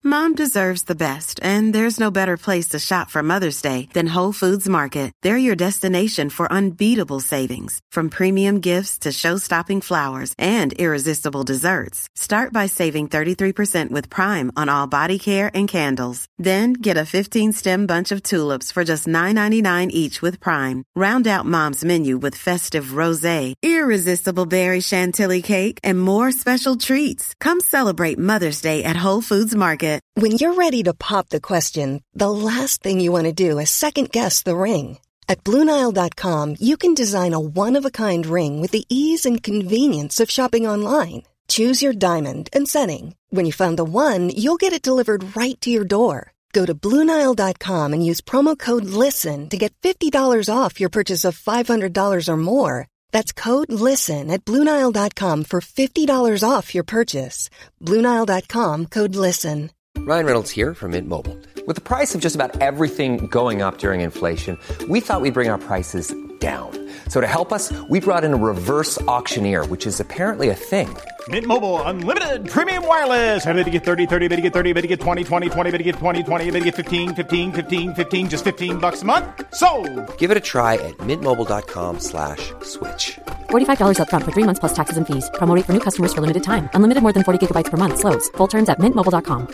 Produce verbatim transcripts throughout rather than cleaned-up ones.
Mom deserves the best, and there's no better place to shop for Mother's Day than Whole Foods Market. They're your destination for unbeatable savings, from premium gifts to show-stopping flowers and irresistible desserts. Start by saving thirty-three percent with Prime on all body care and candles. Then get a fifteen-stem bunch of tulips for just nine ninety-nine each with Prime. Round out Mom's menu with festive rosé, irresistible berry chantilly cake, and more special treats. Come celebrate Mother's Day at Whole Foods Market. When you're ready to pop the question, the last thing you want to do is second-guess the ring. At Blue Nile dot com, you can design a one-of-a-kind ring with the ease and convenience of shopping online. Choose your diamond and setting. When you find the one, you'll get it delivered right to your door. Go to Blue Nile dot com and use promo code LISTEN to get fifty dollars off your purchase of five hundred dollars or more. That's code LISTEN at Blue Nile dot com for fifty dollars off your purchase. Blue Nile dot com, code LISTEN. Ryan Reynolds here from Mint Mobile. With the price of just about everything going up during inflation, we thought we'd bring our prices down. So to help us, we brought in a reverse auctioneer, which is apparently a thing. Mint Mobile Unlimited Premium Wireless. How to get thirty, thirty, how to get thirty, how to get twenty, twenty, twenty, how to get twenty, twenty, how to get fifteen, fifteen, fifteen, fifteen, just fifteen bucks a month? Sold! Give it a try at mintmobile.com slash switch. forty-five dollars up front for three months plus taxes and fees. Promo rate for new customers for limited time. Unlimited more than forty gigabytes per month. Slows full terms at mint mobile dot com.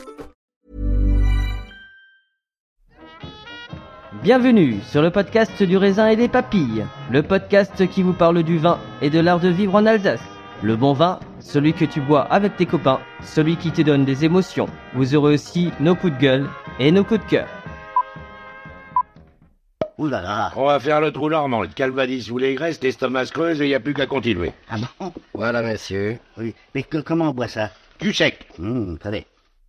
Bienvenue sur le podcast du raisin et des papilles, le podcast qui vous parle du vin et de l'art de vivre en Alsace. Le bon vin, celui que tu bois avec tes copains, celui qui te donne des émotions. Vous aurez aussi nos coups de gueule et nos coups de cœur. Ouh là là. On va faire le trou normand, le calvadis sous les graisses, l'estomac se creuse et il n'y a plus qu'à continuer. Ah bon? Voilà, monsieur. Oui. Mais que, comment on boit ça? Du sec. Hum, attendez.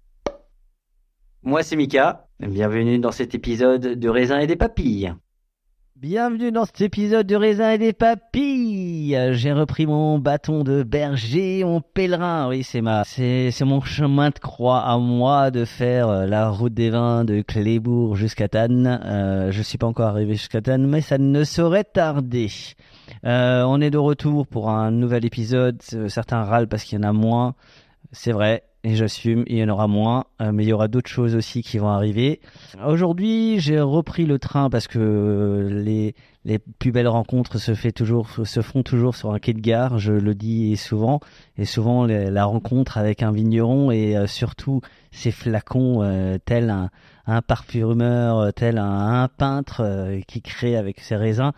Moi c'est Mika, bienvenue dans cet épisode de Raisin et des Papilles. Bienvenue dans cet épisode de Raisin et des Papilles. J'ai repris mon bâton de berger, mon pèlerin. Oui, c'est ma, c'est, c'est mon chemin de croix à moi de faire la route des vins de Clébourg jusqu'à Tannes. Euh, je suis pas encore arrivé jusqu'à Tannes, mais ça ne saurait tarder. Euh, on est de retour pour un nouvel épisode. Certains râlent parce qu'il y en a moins. C'est vrai. Et j'assume, il y en aura moins, euh, mais il y aura d'autres choses aussi qui vont arriver. Aujourd'hui, j'ai repris le train parce que les les plus belles rencontres se fait toujours se font toujours sur un quai de gare. Je le dis souvent, et souvent les, la rencontre avec un vigneron et euh, surtout ces flacons, euh, tel un un parfumeur, tel un, un peintre euh, qui crée avec ses raisins.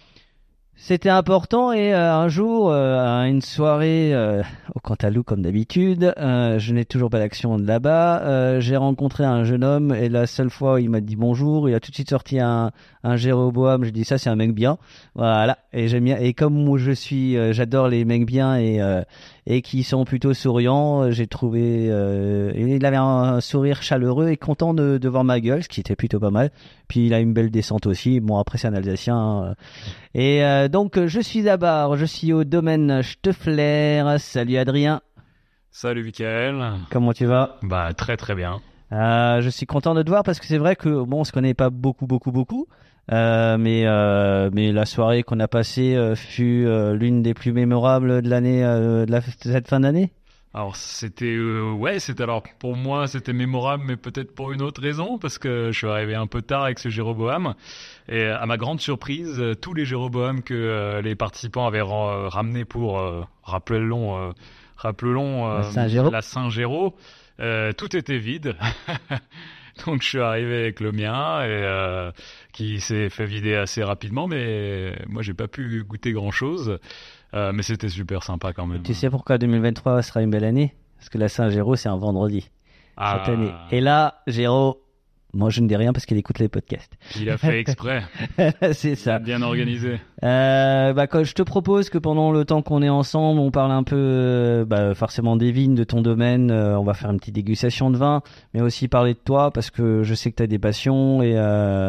C'était important et euh, un jour, euh, à une soirée euh, au Cantalou comme d'habitude, euh, je n'ai toujours pas d'action de là-bas, euh, j'ai rencontré un jeune homme et la seule fois où il m'a dit bonjour, il a tout de suite sorti un, un Jéroboam, j'ai dit ça c'est un mec bien, voilà, et j'aime bien, et comme moi je suis, euh, j'adore les mecs bien et, euh, et qui sont plutôt souriants, j'ai trouvé, euh, il avait un sourire chaleureux et content de, de voir ma gueule, ce qui était plutôt pas mal, puis il a une belle descente aussi, bon après c'est un Alsacien, hein. Et euh, donc je suis à Bar, je suis au domaine Steffler. Salut Adrien. Salut Mickaël. Comment tu vas? Bah très très bien. Euh, je suis content de te voir parce que c'est vrai que bon on se connaît pas beaucoup beaucoup beaucoup, euh, mais euh, mais la soirée qu'on a passée euh, fut euh, l'une des plus mémorables de l'année, euh, de, la, de cette fin d'année. Alors c'était euh, ouais c'était alors pour moi c'était mémorable mais peut-être pour une autre raison parce que je suis arrivé un peu tard avec ce Jéroboam et à ma grande surprise euh, tous les Jéroboam que euh, les participants avaient ra- ramenés pour euh, rappelons euh, rappelons euh, la Saint-Géraud, la Saint-Géraud euh, tout était vide. Donc je suis arrivé avec le mien et euh, qui s'est fait vider assez rapidement mais moi j'ai pas pu goûter grand chose. Euh, mais c'était super sympa quand même. Tu sais pourquoi deux mille vingt-trois sera une belle année? Parce que la Saint-Géraud, c'est un vendredi. Ah. Cette année. Et là, Géraud, moi je ne dis rien parce qu'il écoute les podcasts. Il a fait exprès. C'est ça. Bien organisé. Euh, bah, quand je te propose que pendant le temps qu'on est ensemble, on parle un peu, bah, forcément des vignes, de ton domaine. Euh, on va faire une petite dégustation de vin, mais aussi parler de toi parce que je sais que tu as des passions et euh,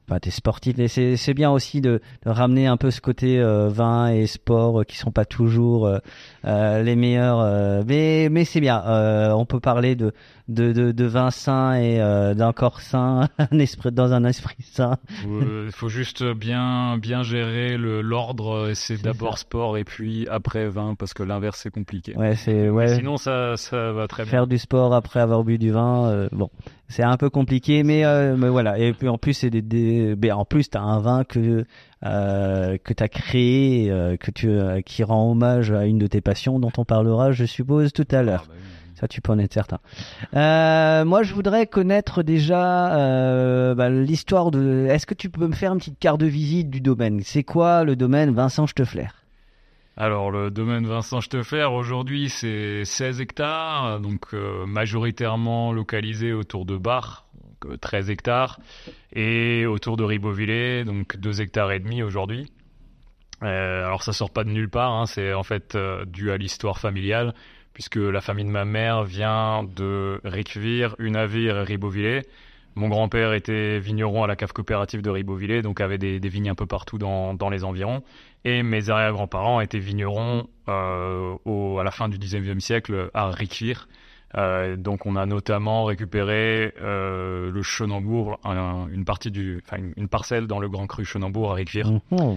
Enfin, t'es sportif, et c'est, c'est bien aussi de, de ramener un peu ce côté euh, vin et sport euh, qui sont pas toujours euh, euh, les meilleurs, euh, mais mais c'est bien. Euh, on peut parler de de de, de vin sain et euh, d'un corps sain, un esprit dans un esprit sain. Il faut juste bien bien gérer le l'ordre. Et c'est, c'est d'abord ça. Sport et puis après vin, parce que l'inverse c'est compliqué. Ouais, c'est ouais. Mais sinon ça ça va très bien. Faire du sport après avoir bu du vin, euh, bon. C'est un peu compliqué, mais, euh, mais voilà. Et puis en plus, c'est des, des... Ben, en plus, t'as un vin que euh, que t'as créé, euh, que tu euh, qui rend hommage à une de tes passions, dont on parlera, je suppose, tout à l'heure. Ah, bah oui, oui. Ça, tu peux en être certain. Euh, moi, je voudrais connaître déjà euh, bah, l'histoire de. Est-ce que tu peux me faire une petite carte de visite du domaine ? C'est quoi le domaine Vincent Steffler ? Alors, le domaine Vincent Steffler, aujourd'hui, c'est seize hectares, donc euh, majoritairement localisé autour de Bar, donc euh, treize hectares, et autour de Ribeauvillé, donc deux hectares et demi aujourd'hui. Euh, alors, ça sort pas de nulle part, hein, c'est en fait euh, dû à l'histoire familiale, puisque la famille de ma mère vient de Ricvire, Unavir et Ribeauvillé. Mon grand-père était vigneron à la cave coopérative de Ribeauvillé, donc avait des, des vignes un peu partout dans, dans les environs. Et mes arrière-grands-parents étaient vignerons euh, au, à la fin du dix-neuvième siècle à Ricvire. Euh, donc on a notamment récupéré euh, le Chenambourg, un, une partie du, enfin une, une parcelle dans le Grand Cru Chenambourg à Ricvire. Mmh.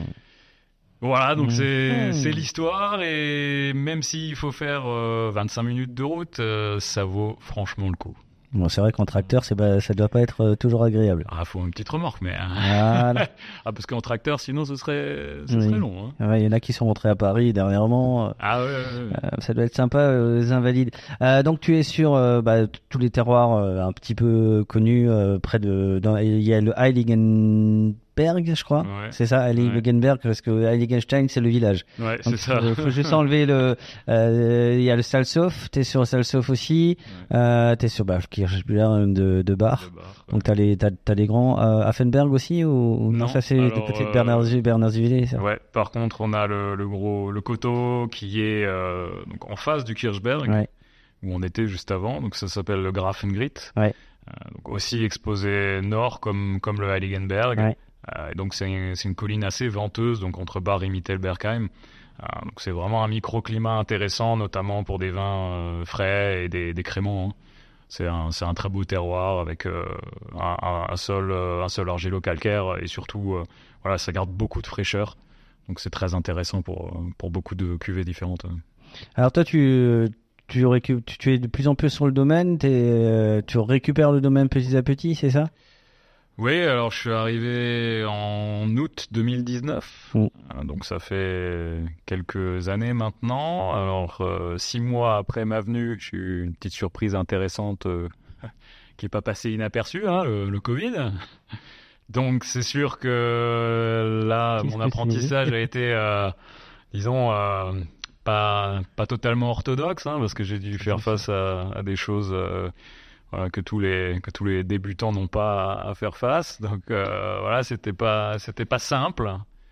Voilà, donc mmh. c'est, c'est l'histoire, et même s'il faut faire euh, vingt-cinq minutes de route, euh, ça vaut franchement le coup. Bon, c'est vrai qu'en tracteur, c'est pas, ça doit pas être euh, toujours agréable. Ah, faut une petite remorque, mais. Voilà. Ah, parce qu'en tracteur, sinon, ce serait, ce oui. serait long. Hein. Ouais, il y en a qui sont rentrés à Paris dernièrement. Ah ouais. ouais, ouais. Euh, ça doit être sympa, euh, les Invalides. Euh, donc tu es sur euh, bah, tous les terroirs euh, un petit peu connus euh, près de. Dans, il y a le Heiligenberg, je crois. Ouais. C'est ça, Heiligenberg, ouais. Parce que Heiligenstein, c'est le village. Ouais, donc, c'est ça. Il faut juste enlever le. Euh, il y a le Salsof. T'es sur Salsof aussi. Ouais. Euh, t'es sur bah, Kirchberg de, de Bar. De Bar donc t'as les t'as, t'as les grands euh, Affenberg aussi ou non, non ça c'est alors, du côté de Bernardville, Bernardville ça. Ouais. Par contre, on a le, le gros le coteau qui est euh, donc en face du Kirchberg ouais. où on était juste avant. Donc ça s'appelle le Grafengrit. Ouais. Euh, donc aussi exposé nord comme comme le Heiligenberg. Ouais. Euh, donc c'est une, c'est une colline assez venteuse, donc entre Bar et Mittelbergheim. Euh, donc c'est vraiment un microclimat intéressant, notamment pour des vins euh, frais et des, des créments. Hein. C'est un, c'est un très beau terroir avec euh, un, un, un sol, euh, un sol argilo-calcaire, et surtout, euh, voilà, ça garde beaucoup de fraîcheur. Donc c'est très intéressant pour pour beaucoup de cuvées différentes. Alors toi, tu tu, récup- tu es de plus en plus sur le domaine, t'es, tu récupères le domaine petit à petit, c'est ça ? Oui, alors je suis arrivé en août deux mille dix-neuf, mmh. donc ça fait quelques années maintenant. Alors euh, six mois après ma venue, j'ai eu une petite surprise intéressante euh, qui n'est pas passée inaperçue, hein, le, le Covid. Donc c'est sûr que là, Qu'est-ce mon apprentissage a été, euh, disons, euh, pas, pas totalement orthodoxe, hein, parce que j'ai dû faire face à, à des choses... Euh, Voilà, que tous les que tous les débutants n'ont pas à, à faire face, donc euh, voilà, c'était pas c'était pas simple,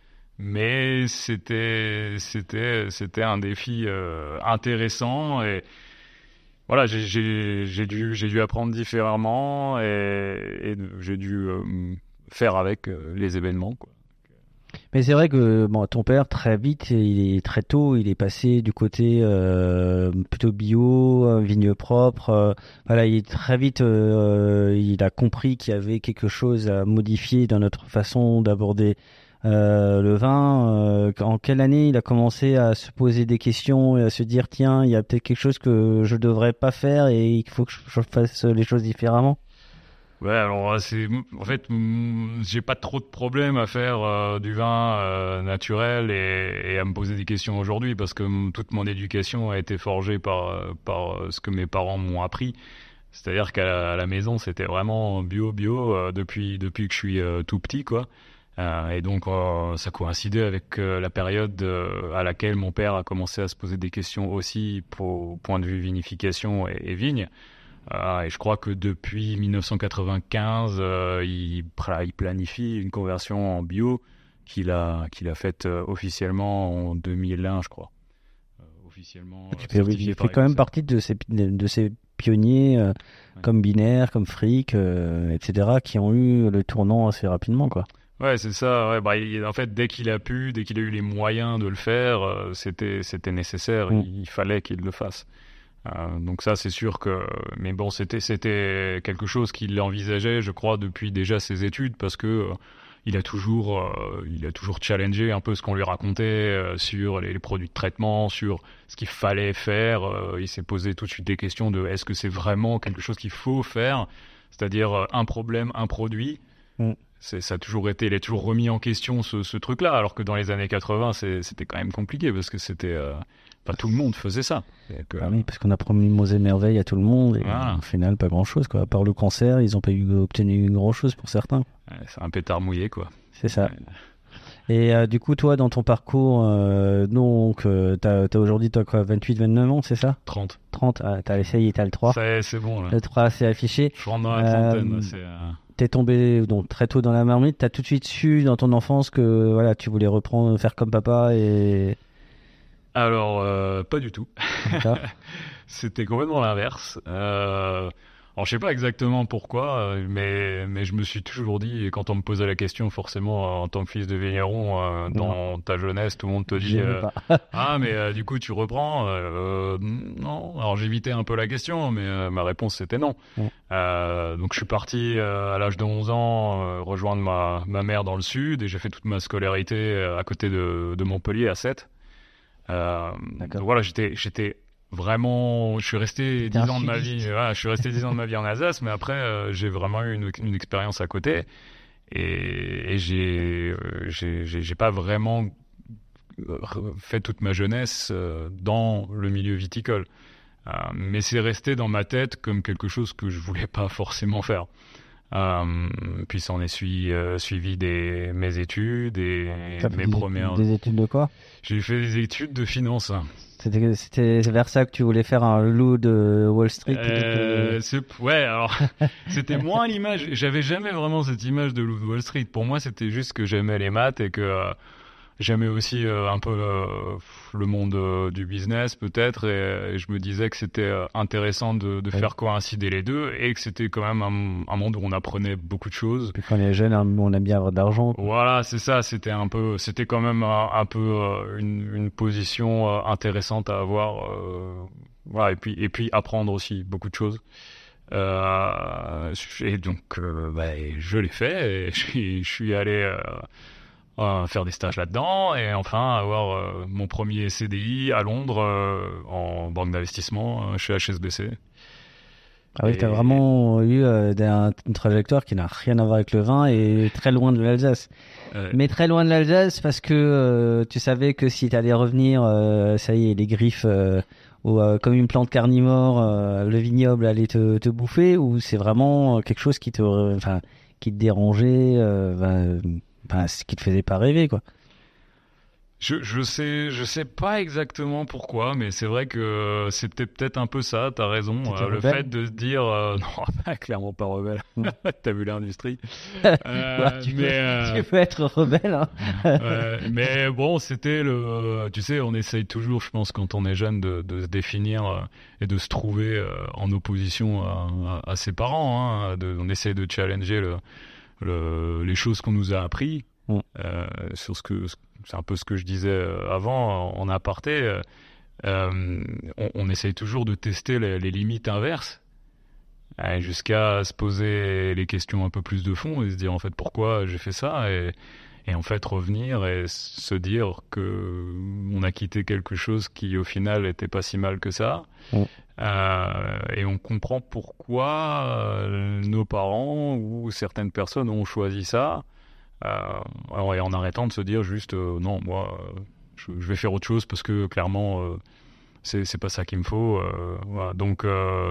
mais c'était c'était c'était un défi euh, intéressant, et voilà, j'ai j'ai j'ai dû j'ai dû apprendre différemment, et, et j'ai dû euh, faire avec euh, les événements, quoi. Mais c'est vrai que bon, ton père, très vite, il est très tôt, il est passé du côté euh, plutôt bio, vigne propre. Euh, voilà, il est très vite, euh, il a compris qu'il y avait quelque chose à modifier dans notre façon d'aborder euh, le vin. Euh, en quelle année il a commencé à se poser des questions et à se dire tiens, il y a peut-être quelque chose que je devrais pas faire et il faut que je fasse les choses différemment? Ouais, alors c'est en fait j'ai pas trop de problèmes à faire euh, du vin euh, naturel et, et à me poser des questions aujourd'hui, parce que toute mon éducation a été forgée par par ce que mes parents m'ont appris. C'est-à-dire qu'à la, à la maison, c'était vraiment bio bio euh, depuis depuis que je suis euh, tout petit, quoi. Euh, et donc euh, ça coïncidait avec euh, la période euh, à laquelle mon père a commencé à se poser des questions aussi pour point de vue vinification et, et vigne. Euh, et je crois que depuis dix-neuf cent quatre-vingt-quinze, euh, il, il planifie une conversion en bio qu'il a, qu'il a faite euh, officiellement en deux mille un, je crois. Euh, officiellement. Tu fais, il fait quand même partie de ces, de ces pionniers euh, ouais. comme Binaire, comme Frick, euh, et cetera, qui ont eu le tournant assez rapidement, quoi. Ouais, c'est ça. Ouais. Bah, il, en fait, dès qu'il a pu, dès qu'il a eu les moyens de le faire, euh, c'était, c'était nécessaire. Mm. Il, il fallait qu'il le fasse. Euh, donc ça, c'est sûr que... Mais bon, c'était, c'était quelque chose qu'il envisageait, je crois, depuis déjà ses études, parce que... Euh, Il a toujours, euh, il a toujours challengé un peu ce qu'on lui racontait euh, sur les, les produits de traitement, sur ce qu'il fallait faire. Euh, il s'est posé tout de suite des questions de est-ce que c'est vraiment quelque chose qu'il faut faire, c'est-à-dire euh, un problème, un produit. Mm. C'est, ça a toujours été, il a toujours remis en question ce, ce truc-là, alors que dans les années quatre-vingts, c'est, c'était quand même compliqué parce que c'était, euh, enfin tout le monde faisait ça. Que, ah oui, parce qu'on a promis Mots et merveilles à tout le monde et voilà. Au final pas grand-chose, quoi. À part le cancer, ils n'ont pas eu obtenu grand-chose pour certains. Ouais, c'est un pétard mouillé, quoi. C'est ça. Ouais. Et euh, du coup, toi, dans ton parcours, euh, donc, euh, t'as, t'as aujourd'hui, toi, quoi, vingt-huit, vingt-neuf ans, c'est ça ? trente. trente, ah, t'as essayé, t'as le trois. C'est, c'est bon, là. Le trois, c'est affiché. Je rentre dans la trentaine, euh, c'est... Euh... T'es tombé donc très tôt dans la marmite, t'as tout de suite su dans ton enfance que voilà, tu voulais reprendre, faire comme papa et... Alors, euh, pas du tout. C'était complètement l'inverse. Euh... Alors, je sais pas exactement pourquoi, mais, mais je me suis toujours dit, quand on me posait la question, forcément, en tant que fils de vigneron, euh, dans ta jeunesse, tout le monde te dit euh, ah, mais euh, du coup, tu reprends euh, non. Alors, j'évitais un peu la question, mais euh, ma réponse, c'était non. Ouais. Euh, donc, je suis parti euh, à l'âge de onze ans euh, rejoindre ma, ma mère dans le sud et j'ai fait toute ma scolarité euh, à côté de, de Montpellier, à Sète. Euh, donc voilà, j'étais... j'étais Vraiment, je suis resté dix ans de ma vie. Ouais, je suis resté dix ans de ma vie en Alsace, mais après, euh, j'ai vraiment eu une, une expérience à côté, et, et j'ai, euh, j'ai, j'ai, j'ai pas vraiment fait toute ma jeunesse euh, dans le milieu viticole, euh, mais c'est resté dans ma tête comme quelque chose que je voulais pas forcément faire. Euh, puis ça en est suivi, euh, suivi des, mes études et mes des, premières. Des études de quoi ? J'ai fait des études de finance. C'était, c'était vers ça que tu voulais faire un loup de Wall Street euh, c'est, Ouais, alors c'était moins l'image. J'avais jamais vraiment cette image de loup de Wall Street. Pour moi, c'était juste que j'aimais les maths et que euh, j'aimais aussi euh, un peu euh, le monde euh, du business peut-être. Et, et je me disais que c'était euh, intéressant de, de ouais. faire coïncider les deux et que c'était quand même un, un monde où on apprenait beaucoup de choses. Puis quand on est jeune, on aime bien avoir de l'argent. Quoi. Voilà, c'est ça. C'était un peu, c'était quand même un, un peu euh, une, une position euh, intéressante à avoir. Euh, voilà, et puis et puis apprendre aussi beaucoup de choses. Euh, et donc, euh, bah, je l'ai fait. Et je suis, je suis allé. Euh, Euh, faire des stages là-dedans et enfin avoir euh, mon premier C D I à Londres euh, en banque d'investissement euh, chez H S B C. Ah oui, et... t'as vraiment eu euh, un, une trajectoire qui n'a rien à voir avec le vin et très loin de l'Alsace. Euh... Mais très loin de l'Alsace parce que euh, tu savais que si t'allais revenir, euh, ça y est, les griffes euh, ou euh, comme une plante carnivore, euh, le vignoble allait te, te bouffer, ou c'est vraiment quelque chose qui te, enfin, qui te dérangeait. Euh, ben, Enfin, ce qui te faisait pas rêver, quoi. Je, je sais, je sais pas exactement pourquoi, mais c'est vrai que c'était peut-être un peu ça, t'as raison. Euh, le fait de se dire, euh, non, clairement pas rebelle. T'as vu l'industrie. Euh, bah, tu, mais, peux, euh, tu peux être rebelle, hein. euh, mais bon, c'était le, tu sais, on essaye toujours, je pense, quand on est jeune, de, de se définir euh, et de se trouver euh, en opposition à, à, à ses parents, hein. De, on essaye de challenger le, le, les choses qu'on nous a appris. Mm. Euh, sur ce que c'est un peu ce que je disais avant en aparté, euh, on, on essaye toujours de tester les, les limites inverses euh, jusqu'à se poser les questions un peu plus de fond et se dire en fait pourquoi j'ai fait ça, et, et en fait revenir et se dire que on a quitté quelque chose qui au final était pas si mal que ça. Mm. Euh, et on comprend pourquoi euh, nos parents ou certaines personnes ont choisi ça. Euh, et en arrêtant de se dire juste euh, non, moi euh, je, je vais faire autre chose parce que clairement euh, c'est, c'est pas ça qu'il me faut. Euh, voilà. Donc euh,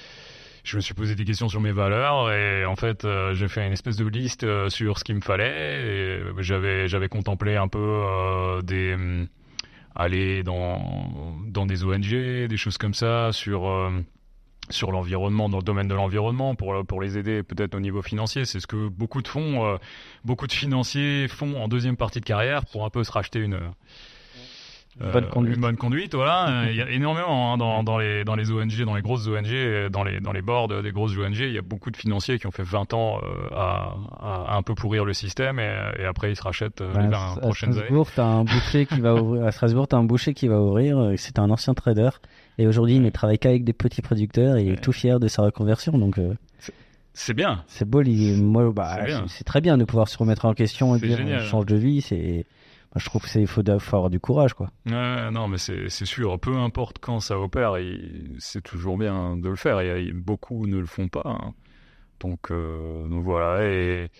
je me suis posé des questions sur mes valeurs et en fait euh, j'ai fait une espèce de liste euh, sur ce qu'il me fallait, et j'avais, j'avais contemplé un peu euh, des euh, aller dans, dans des O N G, des choses comme ça, sur euh, sur l'environnement, dans le domaine de l'environnement, pour, pour les aider peut-être au niveau financier. C'est ce que beaucoup de fonds, euh, beaucoup de financiers font en deuxième partie de carrière pour un peu se racheter une, Euh, bonne conduite. Une bonne conduite, voilà. Il y a énormément hein, dans, dans, les, dans les O N G, dans les grosses O N G, dans les, dans les boards des grosses O N G, il y a beaucoup de financiers qui ont fait vingt ans euh, à, à, à un peu pourrir le système et, et après ils se rachètent euh, Ouais, les vingt à prochaines années. Strasbourg, t'as un boucher qui va ouvrir. À Strasbourg, t'as un boucher qui va ouvrir. C'est un ancien trader et aujourd'hui, il ne travaille qu'avec des petits producteurs et il est Ouais. tout fier de sa reconversion. Donc, euh, C'est bien. c'est beau. l'idée. Moi, bah, C'est bien. c'est, c'est très bien de pouvoir se remettre en question et C'est dire génial. on change de vie. C'est, moi, je trouve que c'est, il faut, faut avoir du courage, quoi. Ouais, non, mais c'est, c'est sûr. Peu importe quand ça opère, il- c'est toujours bien de le faire. Il y a, beaucoup ne le font pas. Hein. Donc, euh, donc voilà. Et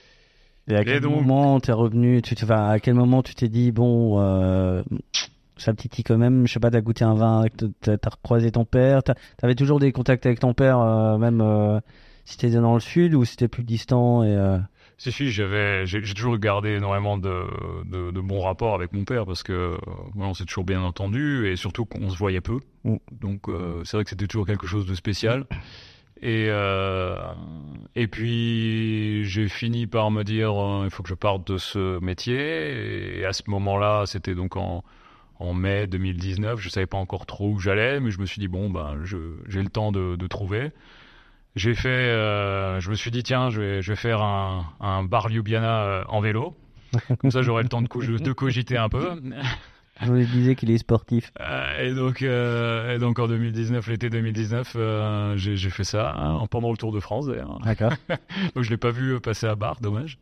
Et à Et quel donc- moment t'es revenu, tu te, enfin, à quel moment tu t'es dit bon, euh, ça me titille quand même. Je sais pas, t'as goûté un vin, t'as, t'as recroisé ton père, t'as, t'avais toujours des contacts avec ton père, euh, même euh, si t'étais dans le sud ou si t'étais plus distant et. Euh... Si, si, j'avais, j'ai, j'ai toujours gardé énormément de, de, de bons rapports avec mon père parce que euh, voilà, on s'est toujours bien entendu et surtout qu'on se voyait peu. Mm. Donc euh, c'est vrai que c'était toujours quelque chose de spécial. Et, euh, et puis j'ai fini par me dire euh, il faut que je parte de ce métier. Et à ce moment-là, c'était donc en, en mai deux mille dix-neuf, je savais pas encore trop où j'allais, mais je me suis dit bon, ben, je, j'ai le temps de, de trouver. J'ai fait, euh, je me suis dit tiens, je vais, je vais faire un, un bar Ljubljana euh, en vélo. Comme ça, j'aurai le temps de, co- de cogiter un peu. Je vous disais qu'il est sportif. Euh, et donc, euh, et donc en deux mille dix-neuf, l'été deux mille dix-neuf, euh, j'ai, j'ai fait ça hein, pendant le Tour de France d'ailleurs. D'accord. Donc je l'ai pas vu passer à Bar, dommage.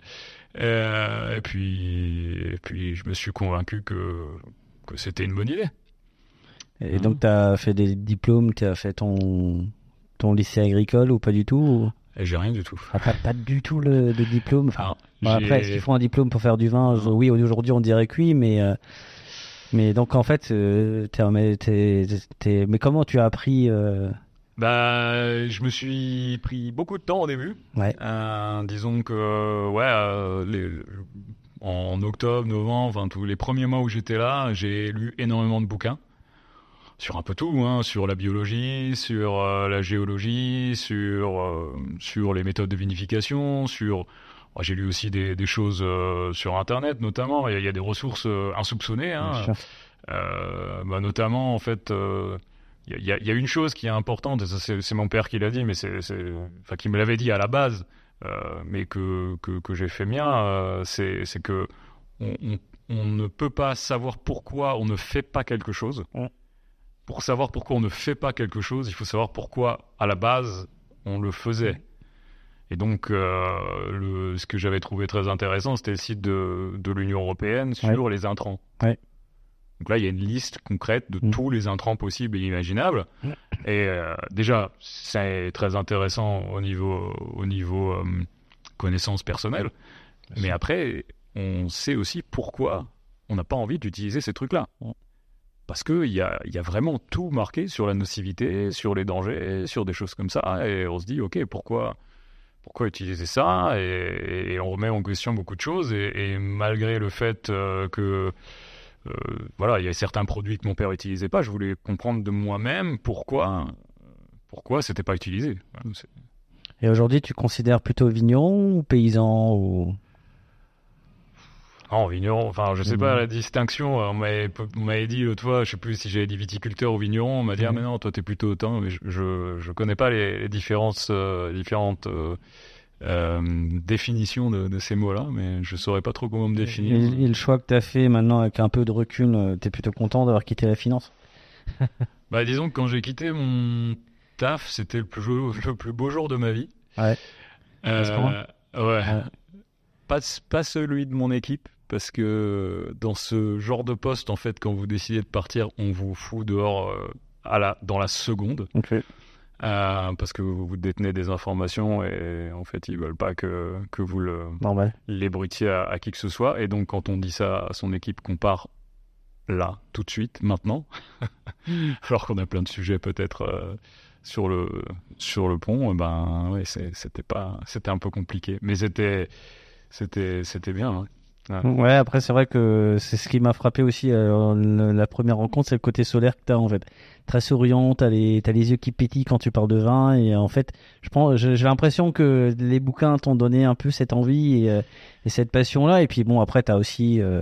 Euh, et puis, et puis je me suis convaincu que que c'était une bonne idée. Et donc t'as fait des diplômes, t'as fait ton ton lycée agricole ou pas du tout ou... Et j'ai rien du tout. Ah, pas, pas du tout le, le diplôme. Enfin, Alors, bon, j'ai- après, est-ce qu'il faut un diplôme pour faire du vin? Je- Oui, aujourd'hui on dirait que oui, mais euh, mais donc en fait, euh, t'es, mais, t'es, t'es- mais comment tu as appris euh... Bah, je me suis pris beaucoup de temps au début. Ouais. Euh, disons que, ouais, euh, les, en octobre, novembre, enfin tous les premiers mois où j'étais là, j'ai lu énormément de bouquins sur un peu tout, hein, sur la biologie, sur euh, la géologie, sur euh, sur les méthodes de vinification, sur. Bon, j'ai lu aussi des, des choses euh, sur Internet, notamment. Il y, a- il y a des ressources euh, insoupçonnées, hein. Bien sûr. Euh, bah, notamment en fait. Euh, Il y, a- il y a- il y a une chose qui est importante, et ça c'est, c'est mon père qui l'a dit, mais c'est, c'est, enfin qui me l'avait dit à la base, euh, mais que, que, que j'ai fait mien, euh, c'est, c'est que on, on, on ne peut pas savoir pourquoi on ne fait pas quelque chose. Ouais. Pour savoir pourquoi on ne fait pas quelque chose, il faut savoir pourquoi à la base on le faisait. Et donc, euh, le, ce que j'avais trouvé très intéressant, c'était le site de, de l'Union européenne sur Ouais. les intrants. Ouais. Donc là, il y a une liste concrète de Mm. tous les intrants possibles et imaginables. Et euh, déjà, c'est très intéressant au niveau, au niveau euh, connaissance personnelle. Mais après, on sait aussi pourquoi on n'a pas envie d'utiliser ces trucs-là. Parce qu'il y a, y a vraiment tout marqué sur la nocivité, sur les dangers, sur des choses comme ça. Et on se dit, OK, pourquoi, pourquoi utiliser ça et, et on remet en question beaucoup de choses. Et, et malgré le fait euh, que... Euh, voilà, il y a certains produits que mon père utilisait pas. Je voulais comprendre de moi-même pourquoi, pourquoi c'était pas utilisé. Voilà, c'est- Et aujourd'hui, tu considères plutôt vigneron ou paysan ou... Non, vigneron, enfin, je sais Mmh. pas la distinction. On m'avait, on m'avait dit l'autre fois, je sais plus si j'avais dit viticulteur ou vigneron. On m'a dit, ah, mais non, toi, t'es plutôt autant. Mais je, je, je connais pas les, les différences, euh, différentes euh, euh, définitions de, de ces mots-là, mais je saurais pas trop comment me définir. Et, et le choix que tu as fait maintenant avec un peu de recul, euh, t'es plutôt content d'avoir quitté la finance? Bah, disons que quand j'ai quitté mon taf, c'était le plus, beau- le plus beau jour de ma vie. Ouais. Euh, ce point ouais. Ouais. Pas, pas celui de mon équipe, parce que dans ce genre de poste, en fait, quand vous décidez de partir, on vous fout dehors euh, à la, dans la seconde. Ok. Euh, parce que vous, vous détenez des informations et en fait, ils veulent pas que, que vous le, Normal. l'ébruitiez à, à qui que ce soit. Et donc, quand on dit ça à son équipe, qu'on part là, tout de suite, maintenant, alors qu'on a plein de sujets peut-être euh, sur le sur le pont, ben ouais, c'est, c'était pas, c'était un peu compliqué, mais c'était c'était c'était bien. Hein. Ouais. Ouais, après, c'est vrai que c'est ce qui m'a frappé aussi. euh, le- la première rencontre, c'est le côté solaire que tu as en fait. Très souriant, tu as les, t'as les yeux qui pétillent quand tu parles de vin. Et en fait, je pense, j'ai j'ai l'impression que les bouquins t'ont donné un peu cette envie et, euh, et cette passion-là. Et puis bon, après, tu as aussi euh,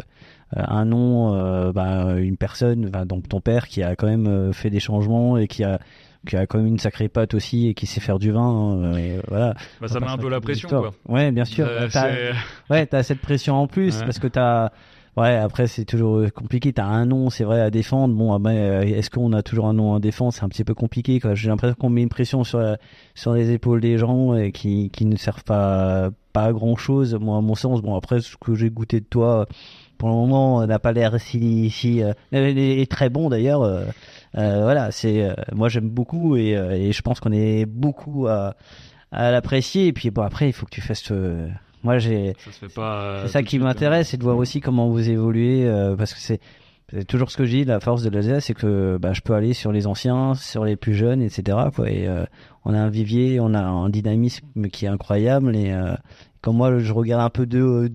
un nom, euh, bah, une personne, bah, donc ton père qui a quand même euh, fait des changements et qui a qui a quand même une sacrée patte aussi et qui sait faire du vin. Hein, et voilà. Bah, ça met un peu la pression, quoi. Ouais, bien sûr. Euh, t'as, ouais, t'as cette pression en plus ouais. parce que t'as. Ouais, après c'est toujours compliqué. T'as un nom, c'est vrai, à défendre. Bon, après, est-ce qu'on a toujours un nom à défendre ? C'est un petit peu compliqué, quoi. J'ai l'impression qu'on met une pression sur la, sur les épaules des gens et qui qui ne servent pas pas à grand chose. Moi, à mon sens, bon après ce que j'ai goûté de toi, pour le moment, n'a pas l'air si si euh, est très bon d'ailleurs. Euh, euh, voilà, c'est euh, moi j'aime beaucoup et euh, et je pense qu'on est beaucoup à à l'apprécier. Et puis bon après, il faut que tu fasses. Euh, Moi, j'ai. Ça se fait pas, euh, c'est ça qui m'intéresse, c'est de voir aussi comment vous évoluez, euh, parce que c'est, c'est toujours ce que je dis. La force de l'Alsace, c'est que bah, je peux aller sur les anciens, sur les plus jeunes, et cetera. Quoi. Et euh, on a un vivier, on a un dynamisme qui est incroyable. Et euh, quand moi, je regarde un peu de,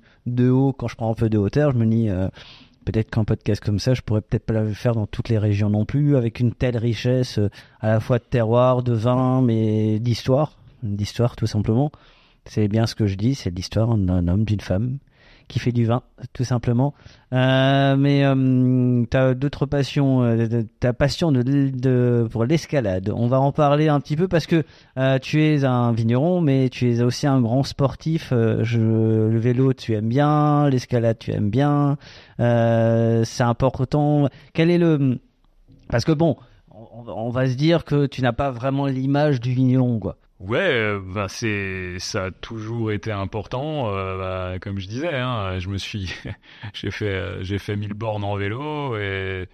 de haut, quand je prends un peu de hauteur, je me dis. Euh, Peut-être qu'un podcast comme ça, je pourrais peut-être pas le faire dans toutes les régions non plus, avec une telle richesse euh, à la fois de terroir, de vin, mais d'histoire, d'histoire tout simplement. C'est bien ce que je dis, c'est l'histoire d'un homme, d'une femme qui fait du vin, tout simplement. Euh, mais euh, t'as d'autres passions, euh, ta passion de, de pour l'escalade. On va en parler un petit peu parce que euh, tu es un vigneron, mais tu es aussi un grand sportif. Euh, je, le vélo, tu aimes bien, l'escalade, tu aimes bien. Euh, c'est important. Quel est le Parce que bon, on, on va se dire que tu n'as pas vraiment l'image du vigneron, quoi. Ouais, bah c'est ça a toujours été important. Euh, bah, comme je disais, hein, je me suis, j'ai fait, j'ai fait mille bornes en vélo et